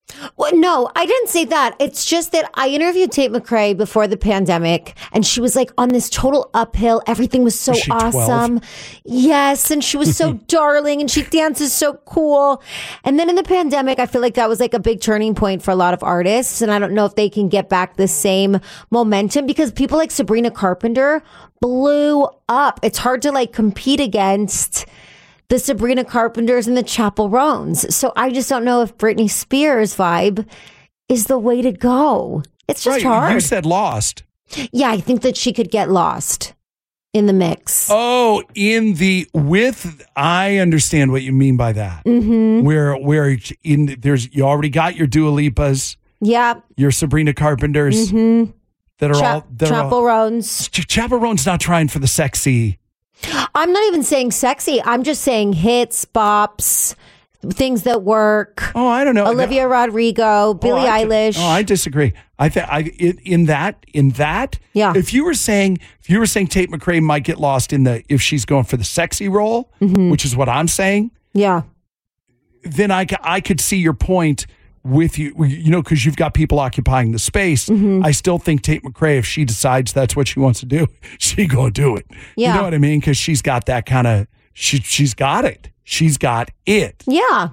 Well, no, I didn't say that. It's just that I interviewed Tate McRae before the pandemic, and she was like on this total uphill. Everything was so Was she awesome. twelve? Yes, and she was so darling, and she dances so cool. And then in the pandemic, I feel like that was like a big turning point for a lot of artists, and I don't know if they can get back the same momentum because people like Sabrina Carpenter blew up. It's hard to like compete against the Sabrina Carpenters and the Chappell Roans. So I just don't know if Britney Spears vibe is the way to go. It's just right, hard. You said lost. Yeah, I think that she could get lost in the mix. Oh, in the with I understand what you mean by that. Mm-hmm. Where where in there's you already got your Dua Lipas, Yeah. your Sabrina Carpenters Mm-hmm. that are Cha- all that are all- Chappell Roans. Ch- Chappell Roan's not trying for the sexy. I'm not even saying sexy. I'm just saying hits, bops, things that work. Oh, I don't know. Olivia Rodrigo, Billie oh, I, Eilish. Oh, I disagree. I think I in, in that in that. Yeah. If you were saying if you were saying Tate McRae might get lost in the if she's going for the sexy role, Mhm. which is what I'm saying, Yeah. then I ca- I could see your point with you. You know, because you've got people occupying the space. Mm-hmm. I still think Tate McRae, if she decides that's what she wants to do, she gonna do it. Yeah. You know what I mean? Because she's got that kind of she she's got it. She's got it. Yeah.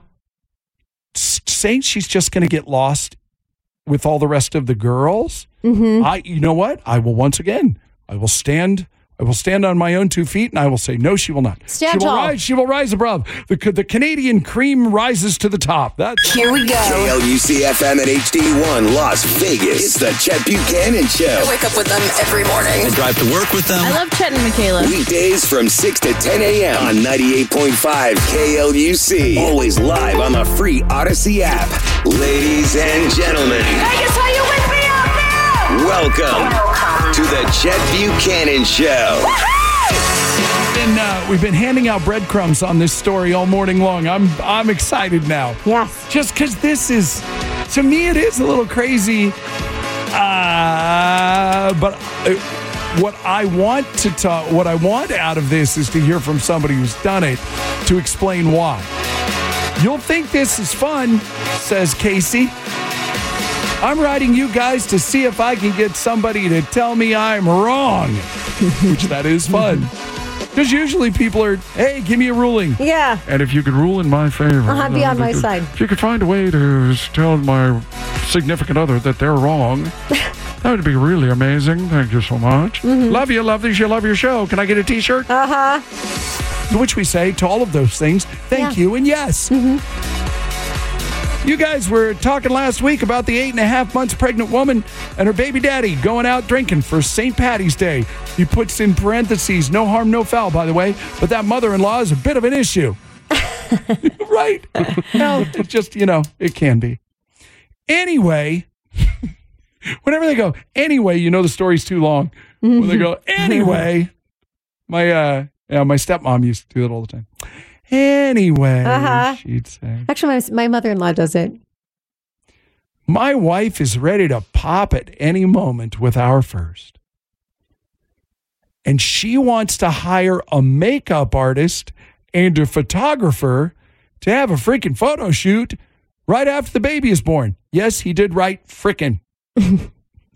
S- saying she's just going to get lost with all the rest of the girls, Mm-hmm. I, you know what? I will once again, I will stand, I will stand on my own two feet, and I will say, no, she will not. Stand she will tall. rise. She will rise above. The the Canadian cream rises to the top. That's Here we go. K L U C F M at H D one, Las Vegas. It's the Chet Buchanan Show. I wake up with them every morning. I drive to work with them. I love Chet and Michaela. Weekdays from six to ten a.m. on ninety-eight point five K L U C. Always live on the free Odyssey app. Ladies and gentlemen, Vegas, are you with me out there? welcome, to the Chet Buchanan Show. been, uh, we've been handing out breadcrumbs on this story all morning long. I'm I'm excited now. Yes. Just because this is, to me, it is a little crazy. Uh, but uh, what I want to talk, what I want out of this is to hear from somebody who's done it to explain why. You'll think this is fun, says Casey. I'm writing you guys to see if I can get somebody to tell me I'm wrong, which that is fun. Because usually people are, hey, give me a ruling. Yeah. And if you could rule in my favor. Uh-huh, be uh, on my if you- side. If you could find a way to tell my significant other that they're wrong, that would be really amazing. Thank you so much. Mm-hmm. Love you, love these, you love your show. Can I get a t-shirt? Uh-huh. To which we say to all of those things, thank Yeah. you and yes. Mm-hmm. You guys were talking last week about the eight and a half months pregnant woman and her baby daddy going out drinking for Saint Patty's Day. He puts in parentheses, no harm, no foul, by the way, but that mother-in-law is a bit of an issue. Right? Well, it just, you know, it can be. Anyway, whenever they go, anyway, you know the story's too long. When they go, anyway, my uh, yeah, my stepmom used to do that all the time. Anyway, Uh-huh. she'd say. Actually, my, my mother-in-law does it. My wife is ready to pop at any moment with our first. And she wants to hire a makeup artist and a photographer to have a freaking photo shoot right after the baby is born. Yes, he did write frickin'. A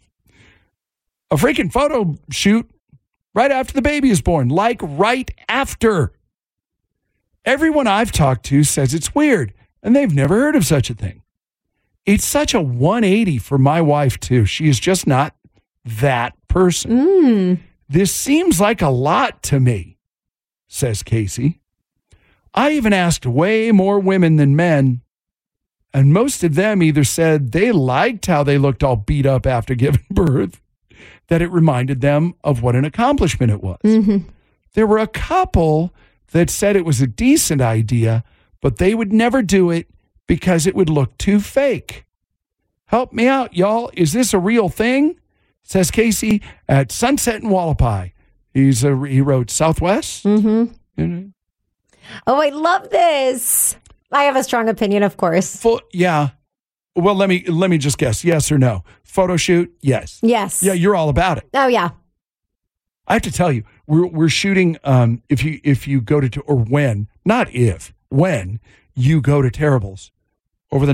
freaking photo shoot right after the baby is born, like right after. Everyone I've talked to says it's weird, and they've never heard of such a thing. It's such a one eighty for my wife, too. She is just not that person. Mm. This seems like a lot to me, says Casey. I even asked way more women than men, and most of them either said they liked how they looked all beat up after giving birth, that it reminded them of what an accomplishment it was. Mm-hmm. There were a couple that said it was a decent idea, but they would never do it because it would look too fake. Help me out, y'all. Is this a real thing? Says Casey at Sunset and Wallapai. He's a, he wrote Southwest. Mm-hmm. You know? Oh, I love this. I have a strong opinion, of course. Full, yeah. Well, let me let me just guess. Yes or no? Photo shoot? Yes. Yes. Yeah, you're all about it. Oh, yeah. I have to tell you, we're we're shooting. Um, if you if you go to or when, not if, when you go to Terrible's over the next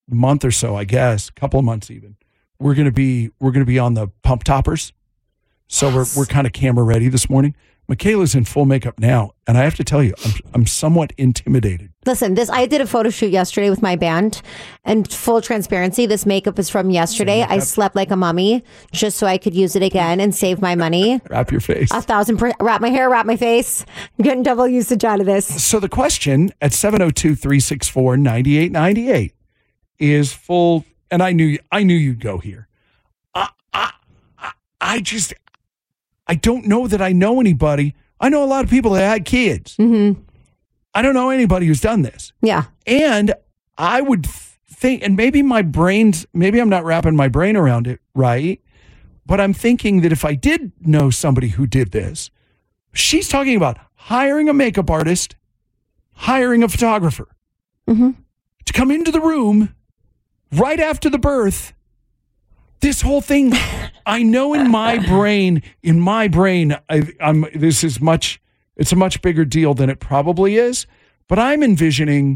month or so, I guess, a couple of months even, we're gonna be we're gonna be on the pump toppers. So yes. we're we're kind of camera ready this morning. Michaela's in full makeup now, and I have to tell you, I'm I'm somewhat intimidated. Listen, this I did a photo shoot yesterday with my band, and full transparency, this makap is from yesterday. I slept like a mummy just so I could use it again and save my money. Wrap your face. A thousand per- wrap my hair, wrap my face. I'm getting double usage out of this. So the question at seven oh two, three six four, nine eight nine eight is full, and I knew I knew you'd go here. I I I just. I don't know that I know anybody. I know a lot of people that had kids. Mm-hmm. I don't know anybody who's done this. Yeah. And I would think, and maybe my brain's, maybe I'm not wrapping my brain around it right, but I'm thinking that if I did know somebody who did this, she's talking about hiring a makeup artist, hiring a photographer mm-hmm. to come into the room right after the birth. This whole thing, I know in my brain, in my brain, I, I'm. This is much. It's a much bigger deal than it probably is. But I'm envisioning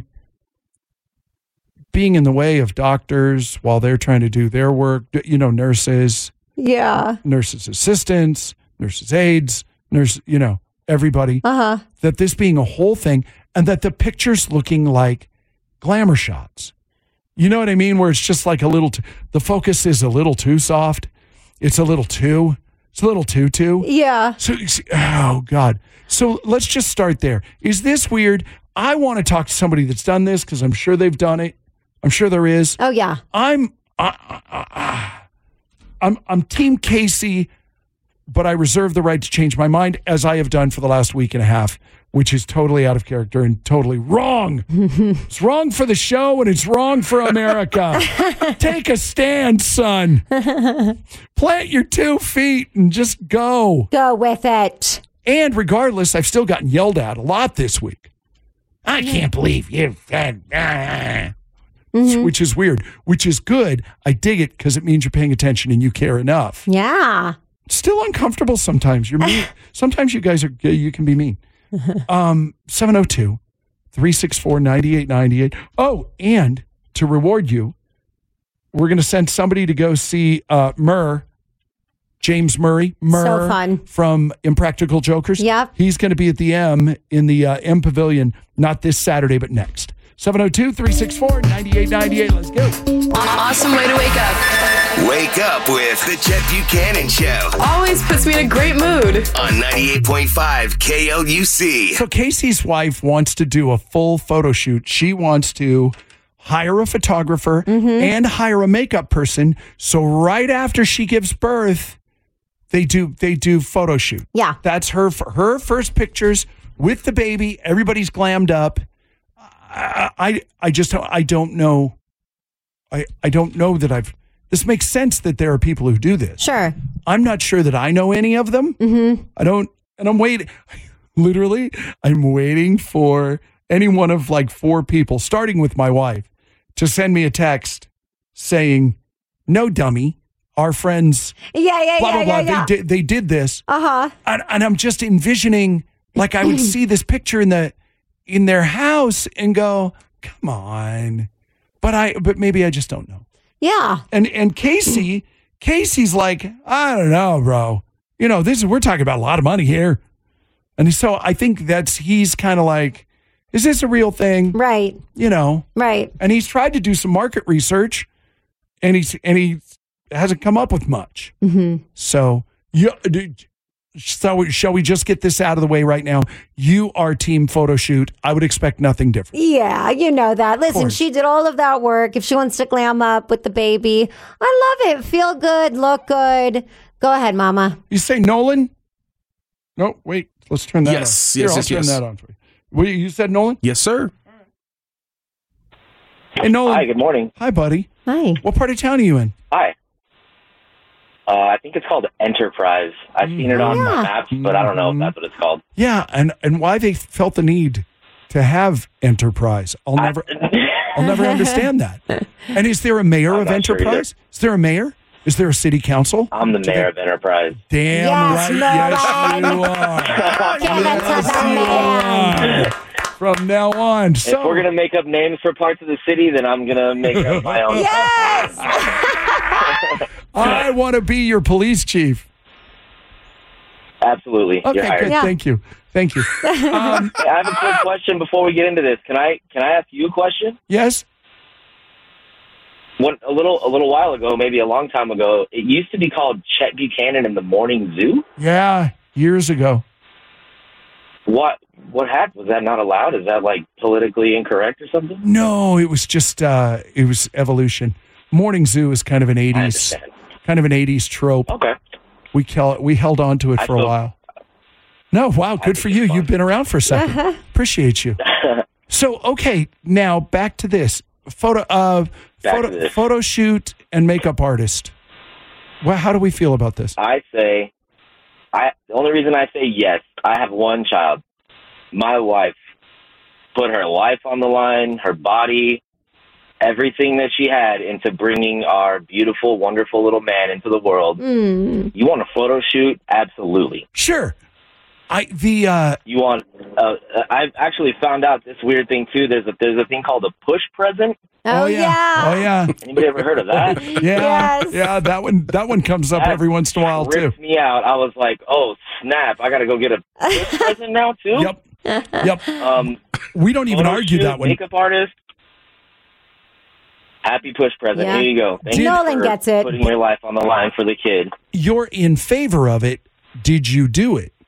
being in the way of doctors while they're trying to do their work. You know, nurses, yeah, nurses' assistants, nurses' aides, nurse. You know, everybody. Uh huh. That this being a whole thing, and that the pictures looking like glamour shots. You know what I mean? Where it's just like a little, t- the focus is a little too soft. It's a little too, it's a little too, too. Yeah. So, oh God. So let's just start there. Is this weird? I want to talk to somebody that's done this because I'm sure they've done it. I'm sure there is. Oh yeah. I'm, I, I, I, I'm, I'm Team Casey, but I reserve the right to change my mind as I have done for the last week and a half, which is totally out of character and totally wrong. It's wrong for the show and it's wrong for America. Take a stand, son. Plant your two feet and just go. Go with it. And regardless, I've still gotten yelled at a lot this week. I can't believe you said that. Mm-hmm. Which is weird, which is good. I dig it because it means you're paying attention and you care enough. Yeah. Still uncomfortable sometimes. You're mean. Sometimes you guys are, you can be mean. um, seven oh two, three six four, nine eight nine eight. Oh, and to reward you, we're going to send somebody to go see uh, Murr, James Murray, Murr so fun. From Impractical Jokers. Yep. He's going to be at the M in the uh, M Pavilion, not this Saturday, but next. seven oh two, three six four, nine eight nine eight. Let's go. Awesome way to wake up. Wake up with the Chet Buchanan Show. Always puts me in a great mood. On ninety-eight point five K L U C. So Casey's wife wants to do a full photo shoot. She wants to hire a photographer mm-hmm. and hire a makeup person. So right after she gives birth, they do they do photo shoot. Yeah. That's her her first pictures with the baby. Everybody's glammed up. I, I I just I don't know. I I don't know that I've. This makes sense that there are people who do this. Sure. I'm not sure that I know any of them. Mm-hmm. I don't, and I'm waiting. Literally, I'm waiting for any one of like four people, starting with my wife, to send me a text saying, "No, dummy, our friends." Yeah, yeah, blah, yeah, blah, blah. yeah, yeah. They did. They did this. Uh huh. And, and I'm just envisioning, like I would see this picture in the in their house and go, "Come on," but I, but maybe I just don't know. Yeah. And and Casey, Casey's like, I don't know, bro. You know, this is we're talking about a lot of money here. And so I think that's he's kind of like, is this a real thing? Right. You know. Right. And he's tried to do some market research and he's and he hasn't come up with much. Mm-hmm. So you So shall we just get this out of the way right now? You are team photo shoot. I would expect nothing different. Yeah, you know that. Listen, she did all of that work. If she wants to glam up with the baby, I love it. Feel good, look good. Go ahead, Mama. You say Nolan? No, wait. Let's turn that yes, on. Here, yes, I'll yes, turn yes. that on for you. Well, you said Nolan? Yes, sir. Hey, Nolan. Hi, good morning. Hi, buddy. Hi. What part of town are you in? Hi. Uh, I think it's called Enterprise. I've seen it on Yeah. my maps, but I don't know if that's what it's called. Yeah, and, and why they felt the need to have Enterprise. I'll never I'll never understand that. And is there a mayor I'm of not sure Enterprise? Is there a mayor? Is there a city council? I'm the Do mayor they- of Enterprise. Damn Yes, right. Yes, Nolan. you are. Give it to the man. From now on. So if we're gonna make up names for parts of the city, then I'm gonna make up my own. Yes. I want to be your police chief. Absolutely. Okay, You're hired. good. Thank you. Thank you. Um, Hey, I have a quick question before we get into this. Can I can I ask you a question? yes. One, a little a little while ago, maybe a long time ago, it used to be called Chet Buchanan and the Morning Zoo. Yeah, years ago. What what happened? Was that not allowed? Is that like politically incorrect or something? No, it was just uh, it was evolution. Morning Zoo is kind of an eighties understand. kind of an eighties trope. Okay. We kel- we held on to it I for a feel- while. No, wow, good for you. You've been around for a second. Appreciate you. So, okay, now back to this photo, uh, Back photo, to this. photo shoot and makeup artist. Well, how do we feel about this? I say, I the only reason I say yes, I have one child. My wife put her life on the line, her body, everything that she had into bringing our beautiful, wonderful little man into the world. Mm. You want a photo shoot? Absolutely. Sure. I the uh, You want? Uh, I've actually found out this weird thing too. There's a there's a thing called a push present. Oh, yeah. oh yeah, Anybody ever heard of that? yeah, yeah. That one that one comes up That every once in a while too. Tripped me out. I was like, oh snap! I got to go get a push present now too. Yep, yep. Um, We don't even photo argue shoot, that one. Makeup artist. Happy push present. Yeah. Here you go. Thank Nolan you for gets it. putting your life on the line for the kid. You're in favor of it. Did you do it?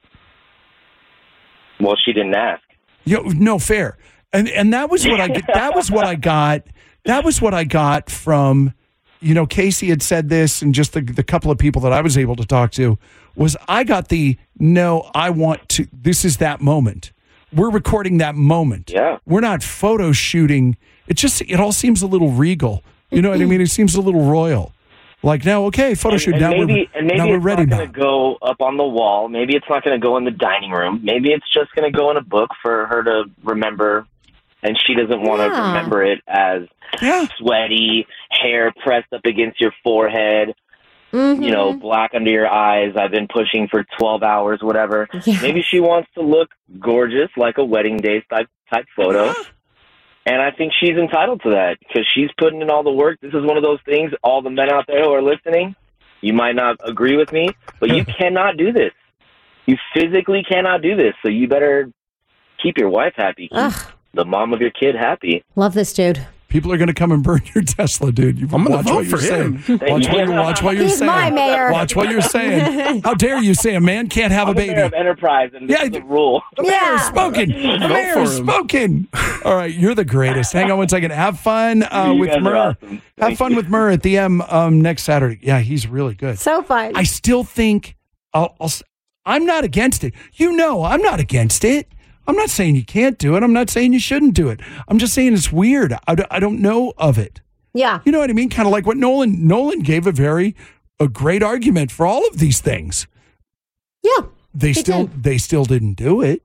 Well, she didn't ask. Yo, no fair, and and that was what I get- that was what I got. That was what I got from, you know, Casey had said this, and just the the couple of people that I was able to talk to was I got the no. I want to. This is that moment. We're recording that moment. Yeah. We're not photo shooting. It just it all seems a little regal. You know what I mean? It seems a little royal. Like now, okay, photo And, shoot. and now maybe, we're and maybe now we're it's ready not now. going to go up on the wall. Maybe it's not going to go in the dining room. Maybe it's just going to go in a book for her to remember, and she doesn't want to Yeah. remember it as Yeah. sweaty, hair pressed up against your forehead, Mhm. you know, black under your eyes. I've been pushing for twelve hours, whatever. Yeah. Maybe she wants to look gorgeous, like a wedding day type type photo. And I think she's entitled to that because she's putting in all the work. This is one of those things, all the men out there who are listening, you might not agree with me, but you cannot do this. You physically cannot do this. So you better keep your wife happy. Keep Ugh. the mom of your kid happy. Love this dude. People are going to come and burn your Tesla, dude. You I'm gonna watch vote what you're for him. saying. Watch what you're, watch what you're He's saying. my mayor. Watch what you're saying. How dare you say a man can't have I'm a a mayor of baby? Enterprise, and this Yeah, is the rule. The mayor Yeah. has spoken. The Vote mayor for has him. spoken. All right, you're the greatest. Hang on one second. Have fun uh, You with guys are Murr. awesome. Have Thank fun you. with Murr at the M um, next Saturday. Yeah, he's really good. So fun. I still think I'll, I'll, I'm not against it. You know, I'm not against it. I'm not saying you can't do it. I'm not saying you shouldn't do it. I'm just saying it's weird. I, d- I don't know of it. yeah. You know what I mean? Kind of like what Nolan Nolan gave a very a great argument for all of these things. Yeah. They He still did. they still didn't do it.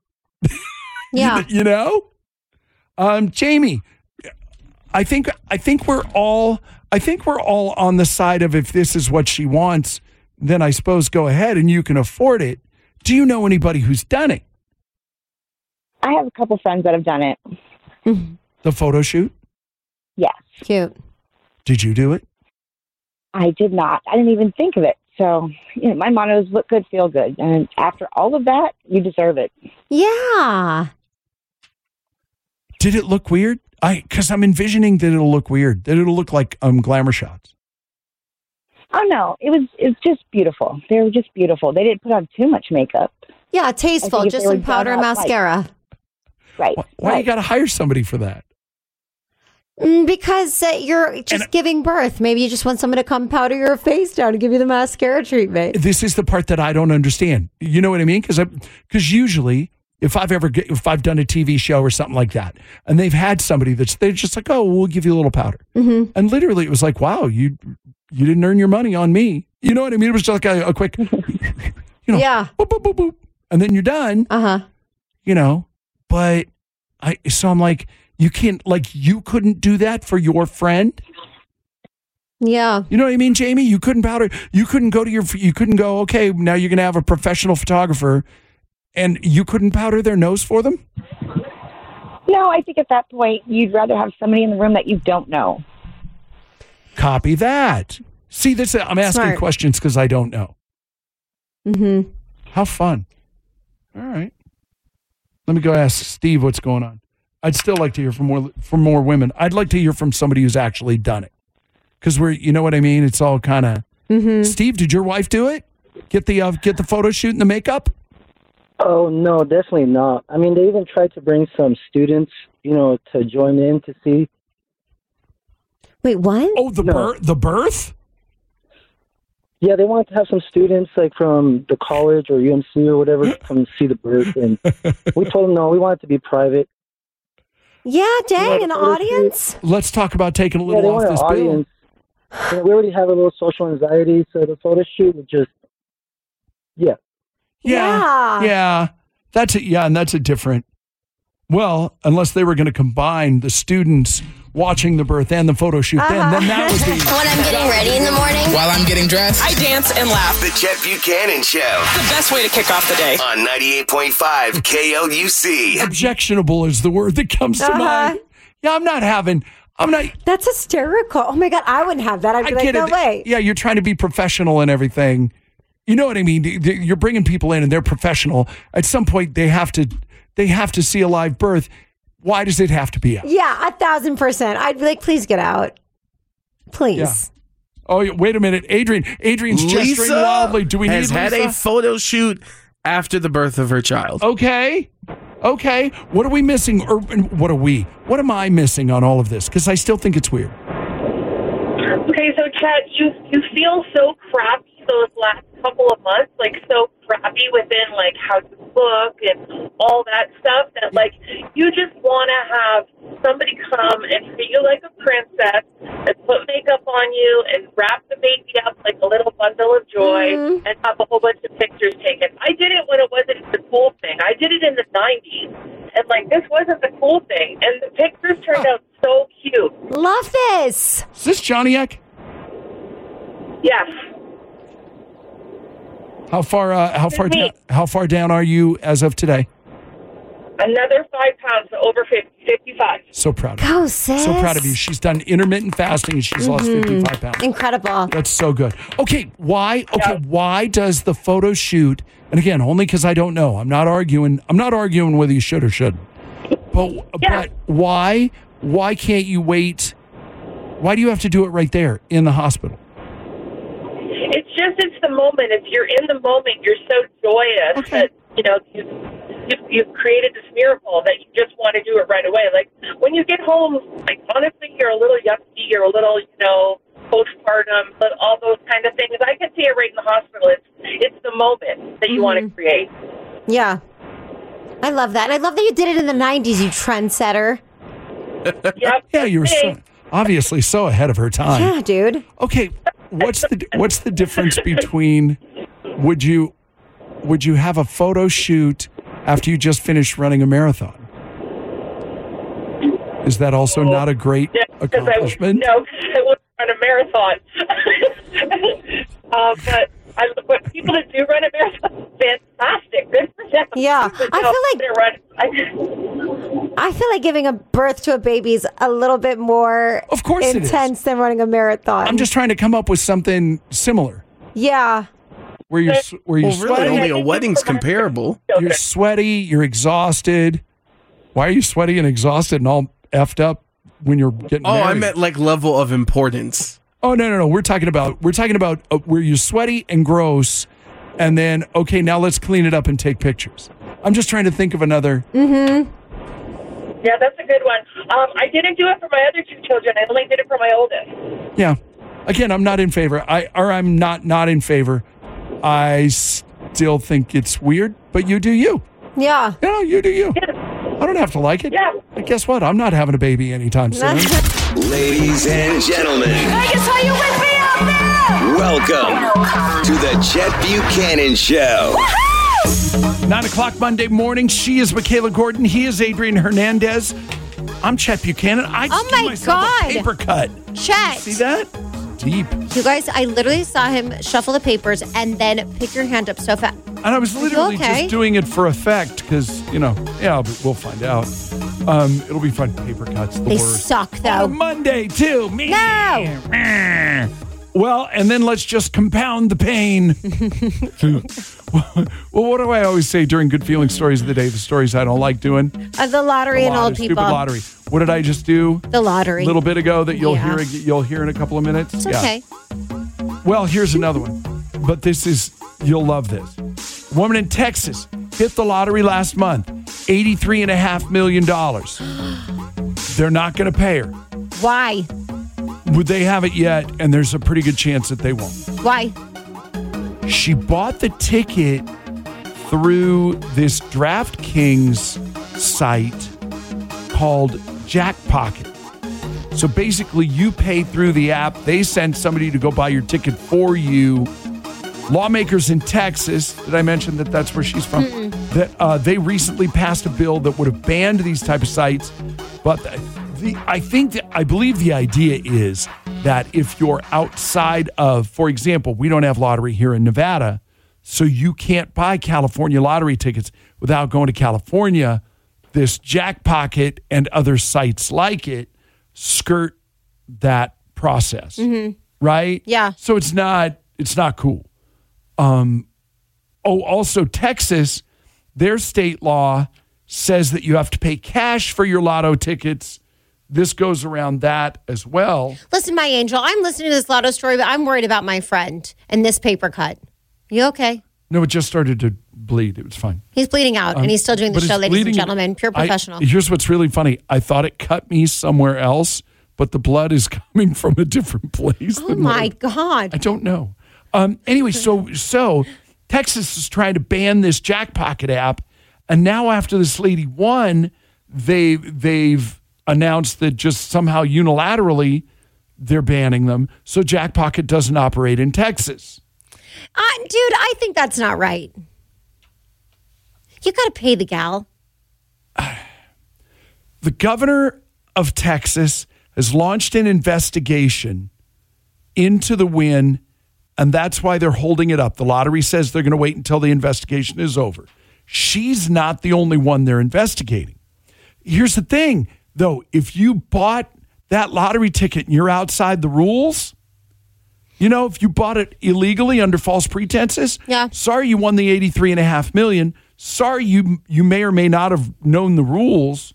Yeah. You, you know? Um Jamie, I think I think we're all I think we're all on the side of if this is what she wants, then I suppose go ahead and you can afford it. Do you know anybody who's done it? I have a couple friends that have done it. The photo shoot? Yes. Cute. Did you do it? I did not. I didn't even think of it. So, you know, my motto is look good, feel good. And after all of that, you deserve it. Yeah. Did it look weird? I because I'm envisioning that it'll look weird. That it'll look like um glamour shots. Oh, no. It was it's just beautiful. They were just beautiful. They didn't put on too much makeup. Yeah, tasteful. I think if Just they were some powder and done up, like- mascara. Right. Why, why right. you got to hire somebody for that? Mm, because uh, you're just giving birth. Maybe you just want someone to come powder your face down and give you the mascara treatment. This is the part that I don't understand. You know what I mean? Because because usually, if I've ever get, if I've done a T V show or something like that, and they've had somebody that's they're just like, oh, we'll give you a little powder, Mm-hmm. and literally it was like, wow, you you didn't earn your money on me. You know what I mean? It was just like a, a quick, you know, Yeah. boop, boop, boop, boop, and then you're done. Uh huh. You know, but I so I'm like, you can't like you couldn't do that for your friend. Yeah. You know what I mean, Jamie? You couldn't powder. You couldn't go to your. You couldn't go. Okay, now you're going to have a professional photographer, and you couldn't powder their nose for them. No, I think at that point, you'd rather have somebody in the room that you don't know. Copy that. See, this. I'm asking Smart. questions because I don't know. Mm-hmm. How fun. All right. Let me go ask Steve what's going on. I'd still like to hear from more from more women. I'd like to hear from somebody who's actually done it. Because we're, you know what I mean? It's all kind of. Mm-hmm. Steve, did your wife do it? Get the uh, get the photo shoot and the makeup? Oh, no, definitely not. I mean, they even tried to bring some students, you know, to join in to see. Wait, what? Oh, the, No. bir- the birth? Yeah, they wanted to have some students, like, from the college or U M C or whatever, come see the birth. And we told them, no, we want it to be private. Yeah, dang, Yeah, an the photo audience? Let's talk about taking a Yeah, little they off want an this bill. audience. You know, we already have a little social anxiety, so the photo shoot would just, yeah. Yeah. Yeah. That's a, yeah, and that's a different. Well, unless they were going to combine the students watching the birth and the photo shoot, then, then that would be. When I'm getting ready in the morning. While I'm getting dressed, I dance and laugh. The Chet Buchanan Show. The best way to kick off the day. On ninety-eight point five K L U C. Objectionable is the word that comes to Uh-huh. mind. Yeah, I'm not having. I'm not. That's hysterical. Oh my God, I wouldn't have that. I'd be I like, get no it. way. Yeah, you're trying to be professional and everything. You know what I mean? You're bringing people in and they're professional. At some point, they have to. They have to see a live birth. Why does it have to be out? Yeah, a thousand percent. I'd be like, please get out. Please. Yeah. Oh, yeah, wait a minute, Adrian. Adrian's gesturing Lisa wildly. Do we has need had Lisa? a photo shoot after the birth of her child. Okay. Okay. What are we missing? Or what are we? What am I missing on all of this? Because I still think it's weird. Okay, so Chet, you you feel so crappy those last couple of months, like so crappy within like how you look and all that stuff that like you just want to have somebody come and treat you like a princess and put makeup on you and wrap the baby up like a little bundle of joy Mm-hmm. and have a whole bunch of pictures taken. I did it when it wasn't the cool thing. I did it in the nineties, and like this wasn't the cool thing, and the pictures turned out so cute. Love this. Is this Johnny Eck? Yes. How far? Uh, how far? me. Down, how far down are you as of today? Another five pounds to over fifty, fifty-five. So proud of Go, you. sis. So proud of you. She's done intermittent fasting and she's lost Mhm. fifty-five pounds. Incredible. That's so good. Okay, why? Okay, why does the photo shoot? And again, only because I don't know. I'm not arguing. I'm not arguing whether you should or shouldn't. But but why? Why can't you wait? Why do you have to do it right there in the hospital? It's just, it's the moment. If you're in the moment, you're so joyous that, you know, you've, you've, you've created this miracle that you just want to do it right away. Like, when you get home, like, honestly, you're a little yucky, you're a little, you know, postpartum, but all those kind of things. I can see it right in the hospital. It's, it's the moment that you want to create. Yeah. I love that. And I love that you did it in the nineties, you trendsetter. Yep. Yeah, you were so, obviously so ahead of her time. Yeah, dude. Okay, what's the what's the difference between would you would you have a photo shoot after you just finished running a marathon? Is that also not a great Yeah, 'cause I, accomplishment? no, because I wouldn't run a marathon. uh, but I, but people that do run a marathon, fantastic. Good for them. Yeah, But I no, feel like- they're run, I, I feel like giving a birth to a baby is a little bit more Of course it is. intense than running a marathon. I'm just trying to come up with something similar Yeah. where you're s- where you're Well, really, sweaty. only a wedding's comparable. You're sweaty. You're exhausted. Why are you sweaty and exhausted and all effed up when you're getting Oh, married? I meant like level of importance. Oh no no no! We're talking about we're talking about uh, where you're sweaty and gross, and then okay, now let's clean it up and take pictures. I'm just trying to think of another. Mm-hmm. yeah, that's a good one. Um, I didn't do it for my other two children. I only did it for my oldest. Yeah, again, I'm not in favor. I or I'm not not in favor. I still think it's weird, but you do you. Yeah. No, you do you. I don't have to like it. Yeah. But guess what? I'm not having a baby anytime soon. Ladies and gentlemen, Vegas, are you with me out there? welcome to the Chet Buchanan Show. Nine o'clock Monday morning. She is Michaela Gordon. He is Adrian Hernandez. I'm Chet Buchanan. I just Oh gave my myself God. a paper cut. Chet. See that? Deep. You guys, I literally saw him shuffle the papers and then pick your hand up so fast. And I was Are you literally okay? just doing it for effect because, you know, yeah, but we'll find out. Um, it'll be fun. Paper cuts, the They worst. suck, though. On Monday, too. Me. No. Well, and then let's just compound the pain. Well, what do I always say during Good Feeling Stories of the Day? The stories I don't like doing? Uh, the lottery The and lottery, old people. Stupid lottery. What did I just do? The lottery. A little bit ago that you'll Yeah. hear you'll hear in a couple of minutes? It's okay. Well, here's another one. But this is, you'll love this. Woman in Texas hit the lottery last month, eighty-three point five million dollars. They're not going to pay her. Why? Would they have it yet? And there's a pretty good chance that they won't. Why? She bought the ticket through this DraftKings site called Jackpocket. So basically, you pay through the app. They send somebody to go buy your ticket for you. Lawmakers in Texas, did I mention that that's where she's from? Mm-mm. That uh, they recently passed a bill that would have banned these type of sites. But the, the, I think that I believe the idea is that if you're outside of, for example, we don't have lottery here in Nevada, so you can't buy California lottery tickets without going to California. This Jackpocket and other sites like it skirt that process, Mm-hmm. right? Yeah. So it's not it's not cool. Um, oh, also Texas, their state law says that you have to pay cash for your lotto tickets. This goes around that as well. Listen, my angel, I'm listening to this lotto story, but I'm worried about my friend and this paper cut. You okay? No, it just started to bleed. It was fine. He's bleeding out, Um, and he's still doing the but show, it's ladies and bleeding- gentlemen. Pure I- professional. here's what's really funny. I thought it cut me somewhere else, but the blood is coming from a different place. oh, than my what- God. I don't know. Um, anyway, so so Texas is trying to ban this Jackpocket app, and now after this lady won, they they've announced that just somehow unilaterally they're banning them, so Jackpocket doesn't operate in Texas. Uh, dude, I think that's not right. You got to pay the gal. The governor of Texas has launched an investigation into the win, and that's why they're holding it up. The lottery says they're going to wait until the investigation is over. She's not the only one they're investigating. Here's the thing, though. If you bought that lottery ticket and you're outside the rules, you know, if you bought it illegally under false pretenses, yeah. sorry you won the eighty-three and a half million. Sorry you you may or may not have known the rules.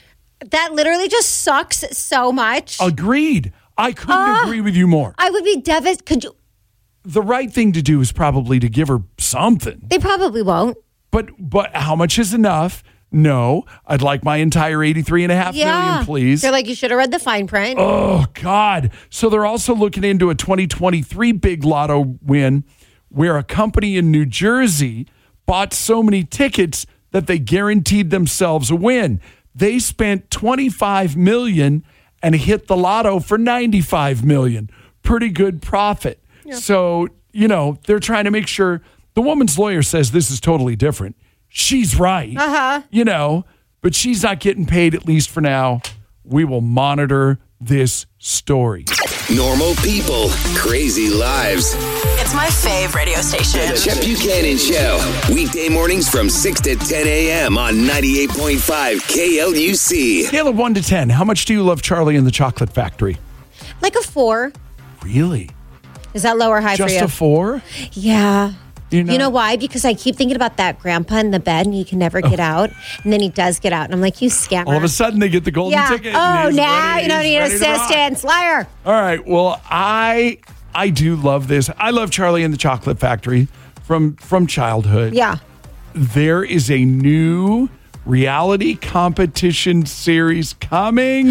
That literally just sucks so much. Agreed. I couldn't Ah. agree with you more. I would be devastated. Could you? The right thing to do is probably to give her something. They probably won't. But but how much is enough? No. I'd like my entire eighty-three and a half Yeah. million, please. They're like, you should have read the fine print. Oh, God. So they're also looking into a twenty twenty-three big lotto win where a company in New Jersey bought so many tickets that they guaranteed themselves a win. They spent twenty-five million dollars and hit the lotto for ninety-five million dollars. Pretty good profit. Yeah. So, you know, they're trying to make sure. The woman's lawyer says this is totally different. She's right. Uh-huh. You know, but she's not getting paid, at least for now. We will monitor this story. Normal people, crazy lives. It's my fave radio station. The Chet Buchanan Show. Weekday mornings from six to ten a.m. on ninety-eight point five K L U C. Scale of one to ten. How much do you love Charlie and the Chocolate Factory? Like a four. Really? Is that low or high Just for you? a four? Yeah. You're You know not- why? Because I keep thinking about that grandpa in the bed and he can never get out. And then he does get out. And I'm like, you scammer. All of a sudden, they get the golden yeah. ticket. Oh, and he's now ready- you don't he's need ready to rock. assistance. Liar. All right. Well, I I do love this. I love Charlie and the Chocolate Factory from from childhood. Yeah. There is a new reality competition series coming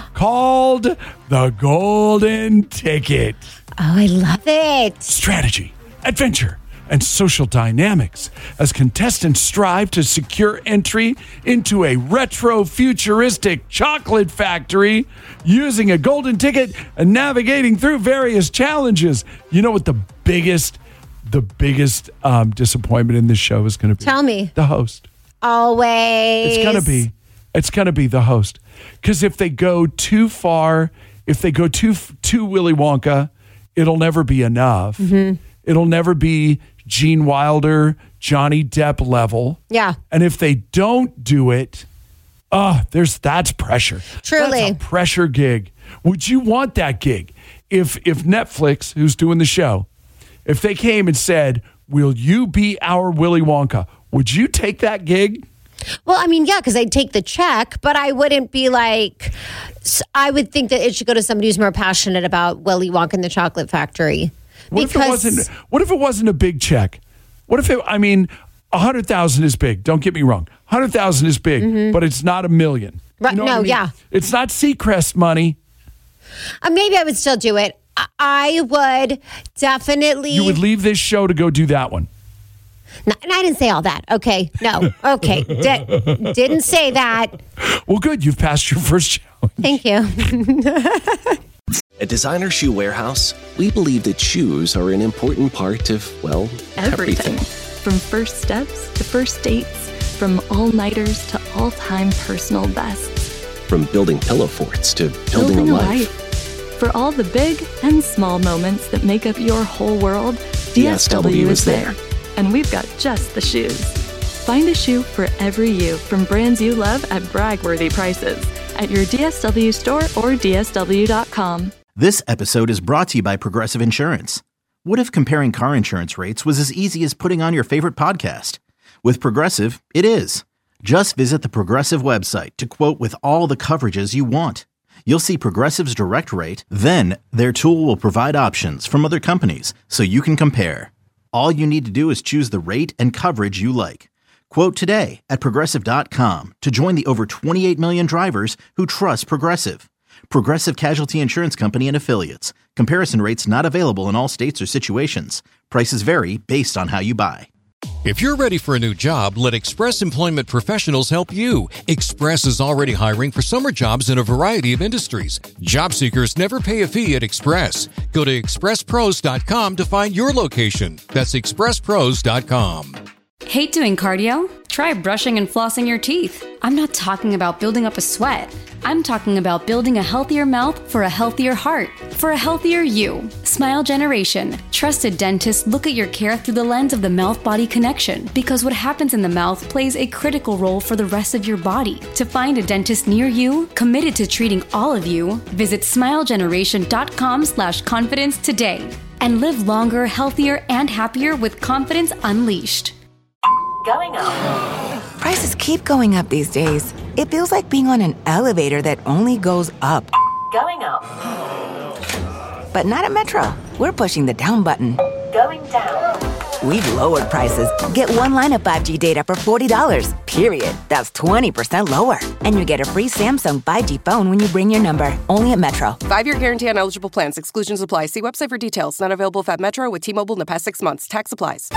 called The Golden Ticket. Oh, I love it. Strategy, adventure, and social dynamics as contestants strive to secure entry into a retro futuristic chocolate factory using a golden ticket and navigating through various challenges. You know what the biggest the biggest um, disappointment in this show is going to be? Tell me. The host. Always. It's going to be it's going to be the host. Cuz if they go too far, if they go too too Willy Wonka, it'll never be enough. Mm-hmm. It'll never be Gene Wilder, Johnny Depp level. Yeah. And if they don't do it, Oh, there's that's pressure. Truly. That's a pressure gig. Would you want that gig? If if Netflix, who's doing the show, if they came and said, will you be our Willy Wonka? Would you take that gig? Well, I mean, yeah, because I'd take the check, but I wouldn't be like, I would think that it should go to somebody who's more passionate about Willy Wonka and the Chocolate Factory. What because, if it wasn't? What if it wasn't a big check? What if it? I mean, a hundred thousand is big. Don't get me wrong. Hundred thousand is big, mm-hmm. but it's not a million. Right? You know no, I mean? yeah. It's not Seacrest money. Uh, maybe I would still do it. I, I would definitely. You would leave this show to go do that one. No, and I didn't say all that. Okay, no, okay, D- didn't say that. Well, good. You've passed your first challenge. Thank you. At Designer Shoe Warehouse, we believe that shoes are an important part of, well, everything. everything. From first steps to first dates, from all-nighters to all-time personal bests. From building pillow forts to building, building a, a life. life. For all the big and small moments that make up your whole world, D S W, D S W is there. there. And we've got just the shoes. Find a shoe for every you from brands you love at brag-worthy prices at your D S W store or D S W dot com. This episode is brought to you by Progressive Insurance. What if comparing car insurance rates was as easy as putting on your favorite podcast? With Progressive, it is. Just visit the Progressive website to quote with all the coverages you want. You'll see Progressive's direct rate, then their tool will provide options from other companies so you can compare. All you need to do is choose the rate and coverage you like. Quote today at Progressive dot com to join the over twenty-eight million drivers who trust Progressive. Progressive Casualty Insurance Company and Affiliates. Comparison rates not available in all states or situations. Prices vary based on how you buy. If you're ready for a new job, let Express Employment Professionals help you. Express is already hiring for summer jobs in a variety of industries. Job seekers never pay a fee at Express. Go to express pros dot com to find your location. That's express pros dot com. Hate doing cardio? Try brushing and flossing your teeth. I'm not talking about building up a sweat. I'm talking about building a healthier mouth for a healthier heart, for a healthier you. Smile Generation. Trusted dentists look at your care through the lens of the mouth-body connection because what happens in the mouth plays a critical role for the rest of your body. To find a dentist near you, committed to treating all of you, visit smile generation dot com slash confidence today and live longer, healthier, and happier with confidence unleashed. Going up. Prices keep going up these days. It feels like being on an elevator that only goes up. Going up. But not at Metro. We're pushing the down button. Going down. We've lowered prices. Get one line of five G data for forty dollars, period. That's twenty percent lower. And you get a free Samsung five G phone when you bring your number. Only at Metro. Five-year guarantee on eligible plans. Exclusions apply. See website for details. Not available at Metro with T-Mobile in the past six months. Tax applies.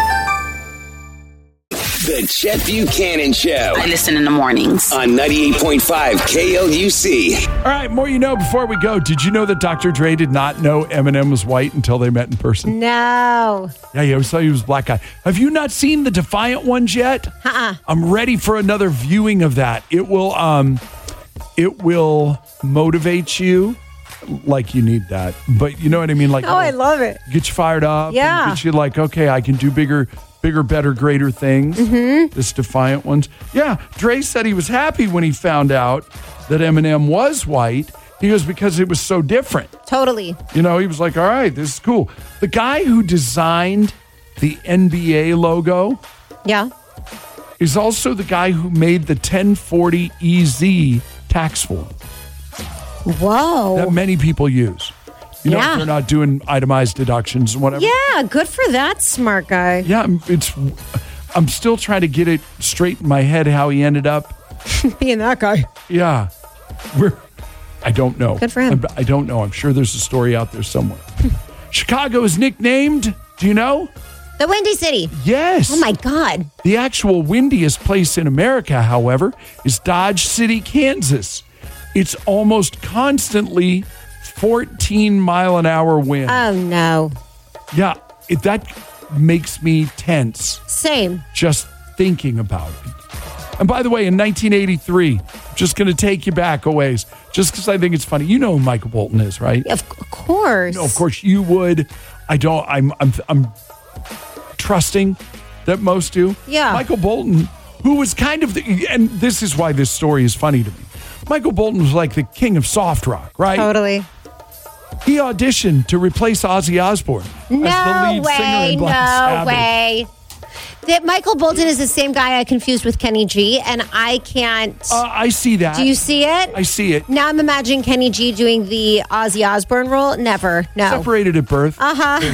The Chet Buchanan Show. I listen in the mornings. On ninety-eight point five K L U C. All right, more you know before we go. Did you know that Doctor Dre did not know Eminem was white until they met in person? No. Yeah, he always thought he was a black guy. Have you not seen the Defiant ones yet? Uh-uh. I'm ready for another viewing of that. It will, um, it will motivate you like you need that. But you know what I mean? Like, oh, I love it. Get you fired up. Yeah. And get you like, okay, I can do bigger... Bigger, better, greater things. Mm-hmm. This Defiant ones. Yeah, Dre said he was happy when he found out that Eminem was white. He goes, because it was so different. Totally. You know, he was like, all right, this is cool. The guy who designed the N B A logo yeah, is also the guy who made the ten forty E Z tax form. Whoa. That many people use. You know, yeah. if they're not doing itemized deductions and whatever. Yeah, good for that smart guy. Yeah, it's. I'm still trying to get it straight in my head how he ended up being that guy. Yeah, we're. I don't know. Good for him. I, I don't know. I'm sure there's a story out there somewhere. Chicago is nicknamed. Do you know? The Windy City. Yes. Oh my God. The actual windiest place in America, however, is Dodge City, Kansas. It's almost constantly fourteen mile an hour wind. Oh, no. Yeah, it, that makes me tense. Same. Just thinking about it. And by the way, in nineteen eighty-three, just going to take you back a ways, just because I think it's funny. You know who Michael Bolton is, right? Of course. No, of course you would. I don't. I'm. I'm. I'm trusting that most do. Yeah. Michael Bolton who was kind of the, and this is why this story is funny to me. Michael Bolton was like the king of soft rock, right? Totally. He auditioned to replace Ozzy Osbourne No as the lead singer way, in no Black Sabbath. way. That Michael Bolton is the same guy I confused with Kenny G, and I can't. Uh, I see that. Do you see it? I see it. Now I'm imagining Kenny G doing the Ozzy Osbourne role. Never. No. Separated at birth. Uh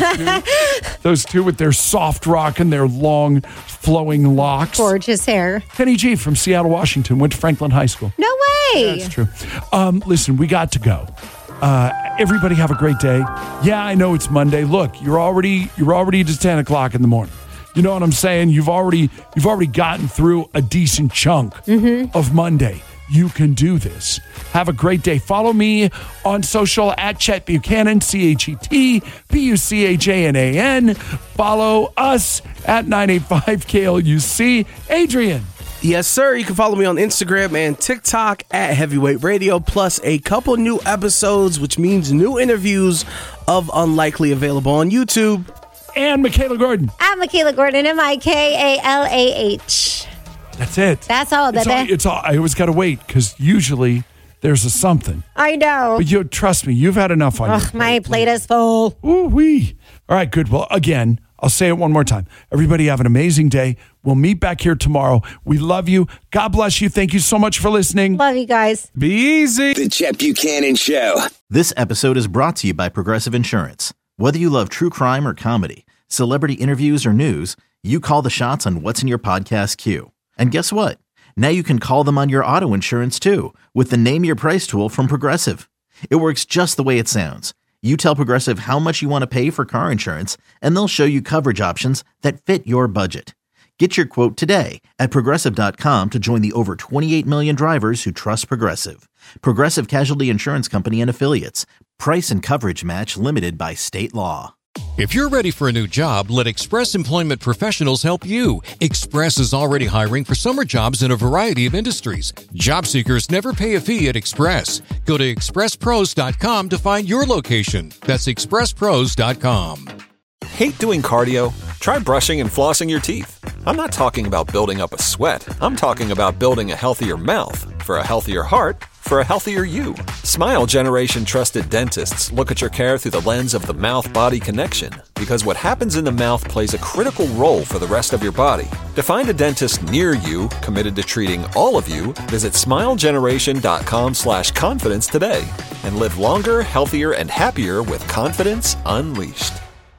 huh. Those two with their soft rock and their long, flowing locks. Gorgeous hair. Kenny G from Seattle, Washington, went to Franklin High School. No way. That's true. Um, listen, we got to go. Uh, everybody have a great day. Yeah, I know it's Monday. Look, you're already you're already to ten o'clock in the morning. You know what I'm saying? You've already you've already gotten through a decent chunk Mm-hmm. of Monday. You can do this. Have a great day. Follow me on social at Chet Buchanan, C H E T B U C H A N A N. Follow us at nine eight five K L U C. Adrian. Yes, sir. You can follow me on Instagram and TikTok at Heavyweight Radio, plus a couple new episodes, which means new interviews of Unlikely available on YouTube. And Michaela Gordon. I'm Michaela Gordon, M I K A L A H. That's it. That's all, It's baby. all, it's all I always got to wait because usually there's a something. I know. But you trust me, you've had enough on you. Ugh, my plate is full. Ooh wee. All right, good. Well, again, I'll say it one more time. Everybody have an amazing day. We'll meet back here tomorrow. We love you. God bless you. Thank you so much for listening. Love you guys. Be easy. The Chet Buchanan Show. This episode is brought to you by Progressive Insurance. Whether you love true crime or comedy, celebrity interviews or news, you call the shots on what's in your podcast queue. And guess what? Now you can call them on your auto insurance too with the Name Your Price tool from Progressive. It works just the way it sounds. You tell Progressive how much you want to pay for car insurance, and they'll show you coverage options that fit your budget. Get your quote today at Progressive dot com to join the over twenty-eight million drivers who trust Progressive. Progressive Casualty Insurance Company and Affiliates. Price and coverage match limited by state law. If you're ready for a new job, let Express Employment Professionals help you. Express is already hiring for summer jobs in a variety of industries. Job seekers never pay a fee at Express. Go to express pros dot com to find your location. That's express pros dot com. Hate doing cardio? Try brushing and flossing your teeth. I'm not talking about building up a sweat. I'm talking about building a healthier mouth for a healthier heart for a healthier you. Smile Generation trusted dentists look at your care through the lens of the mouth-body connection because what happens in the mouth plays a critical role for the rest of your body. To find a dentist near you committed to treating all of you, visit smile generation dot com slash confidence today and live longer, healthier, and happier with confidence unleashed.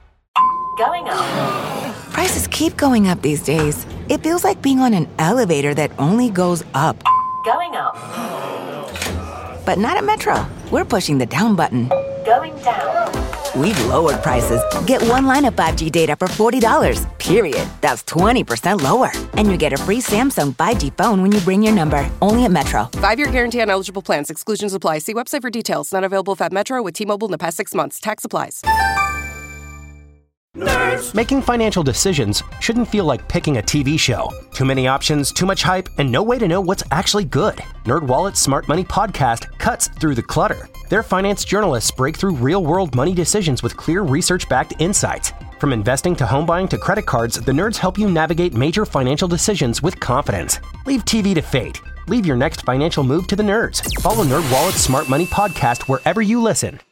Going up. Prices keep going up these days. It feels like being on an elevator that only goes up. Going up. But not at Metro. We're pushing the down button. Going down. We've lowered prices. Get one line of five G data for forty dollars. Period. That's twenty percent lower. And you get a free Samsung five G phone when you bring your number. Only at Metro. Five-year guarantee on eligible plans. Exclusions apply. See website for details. Not available if at Metro with T-Mobile in the past six months. Tax applies. Nerds. Making financial decisions shouldn't feel like picking a T V show. Too many options, too much hype, and no way to know what's actually good. NerdWallet's Smart Money Podcast cuts through the clutter. Their finance journalists break through real-world money decisions with clear research-backed insights. From investing to home buying to credit cards, the nerds help you navigate major financial decisions with confidence. Leave T V to fate. Leave your next financial move to the nerds. Follow NerdWallet's Smart Money Podcast wherever you listen.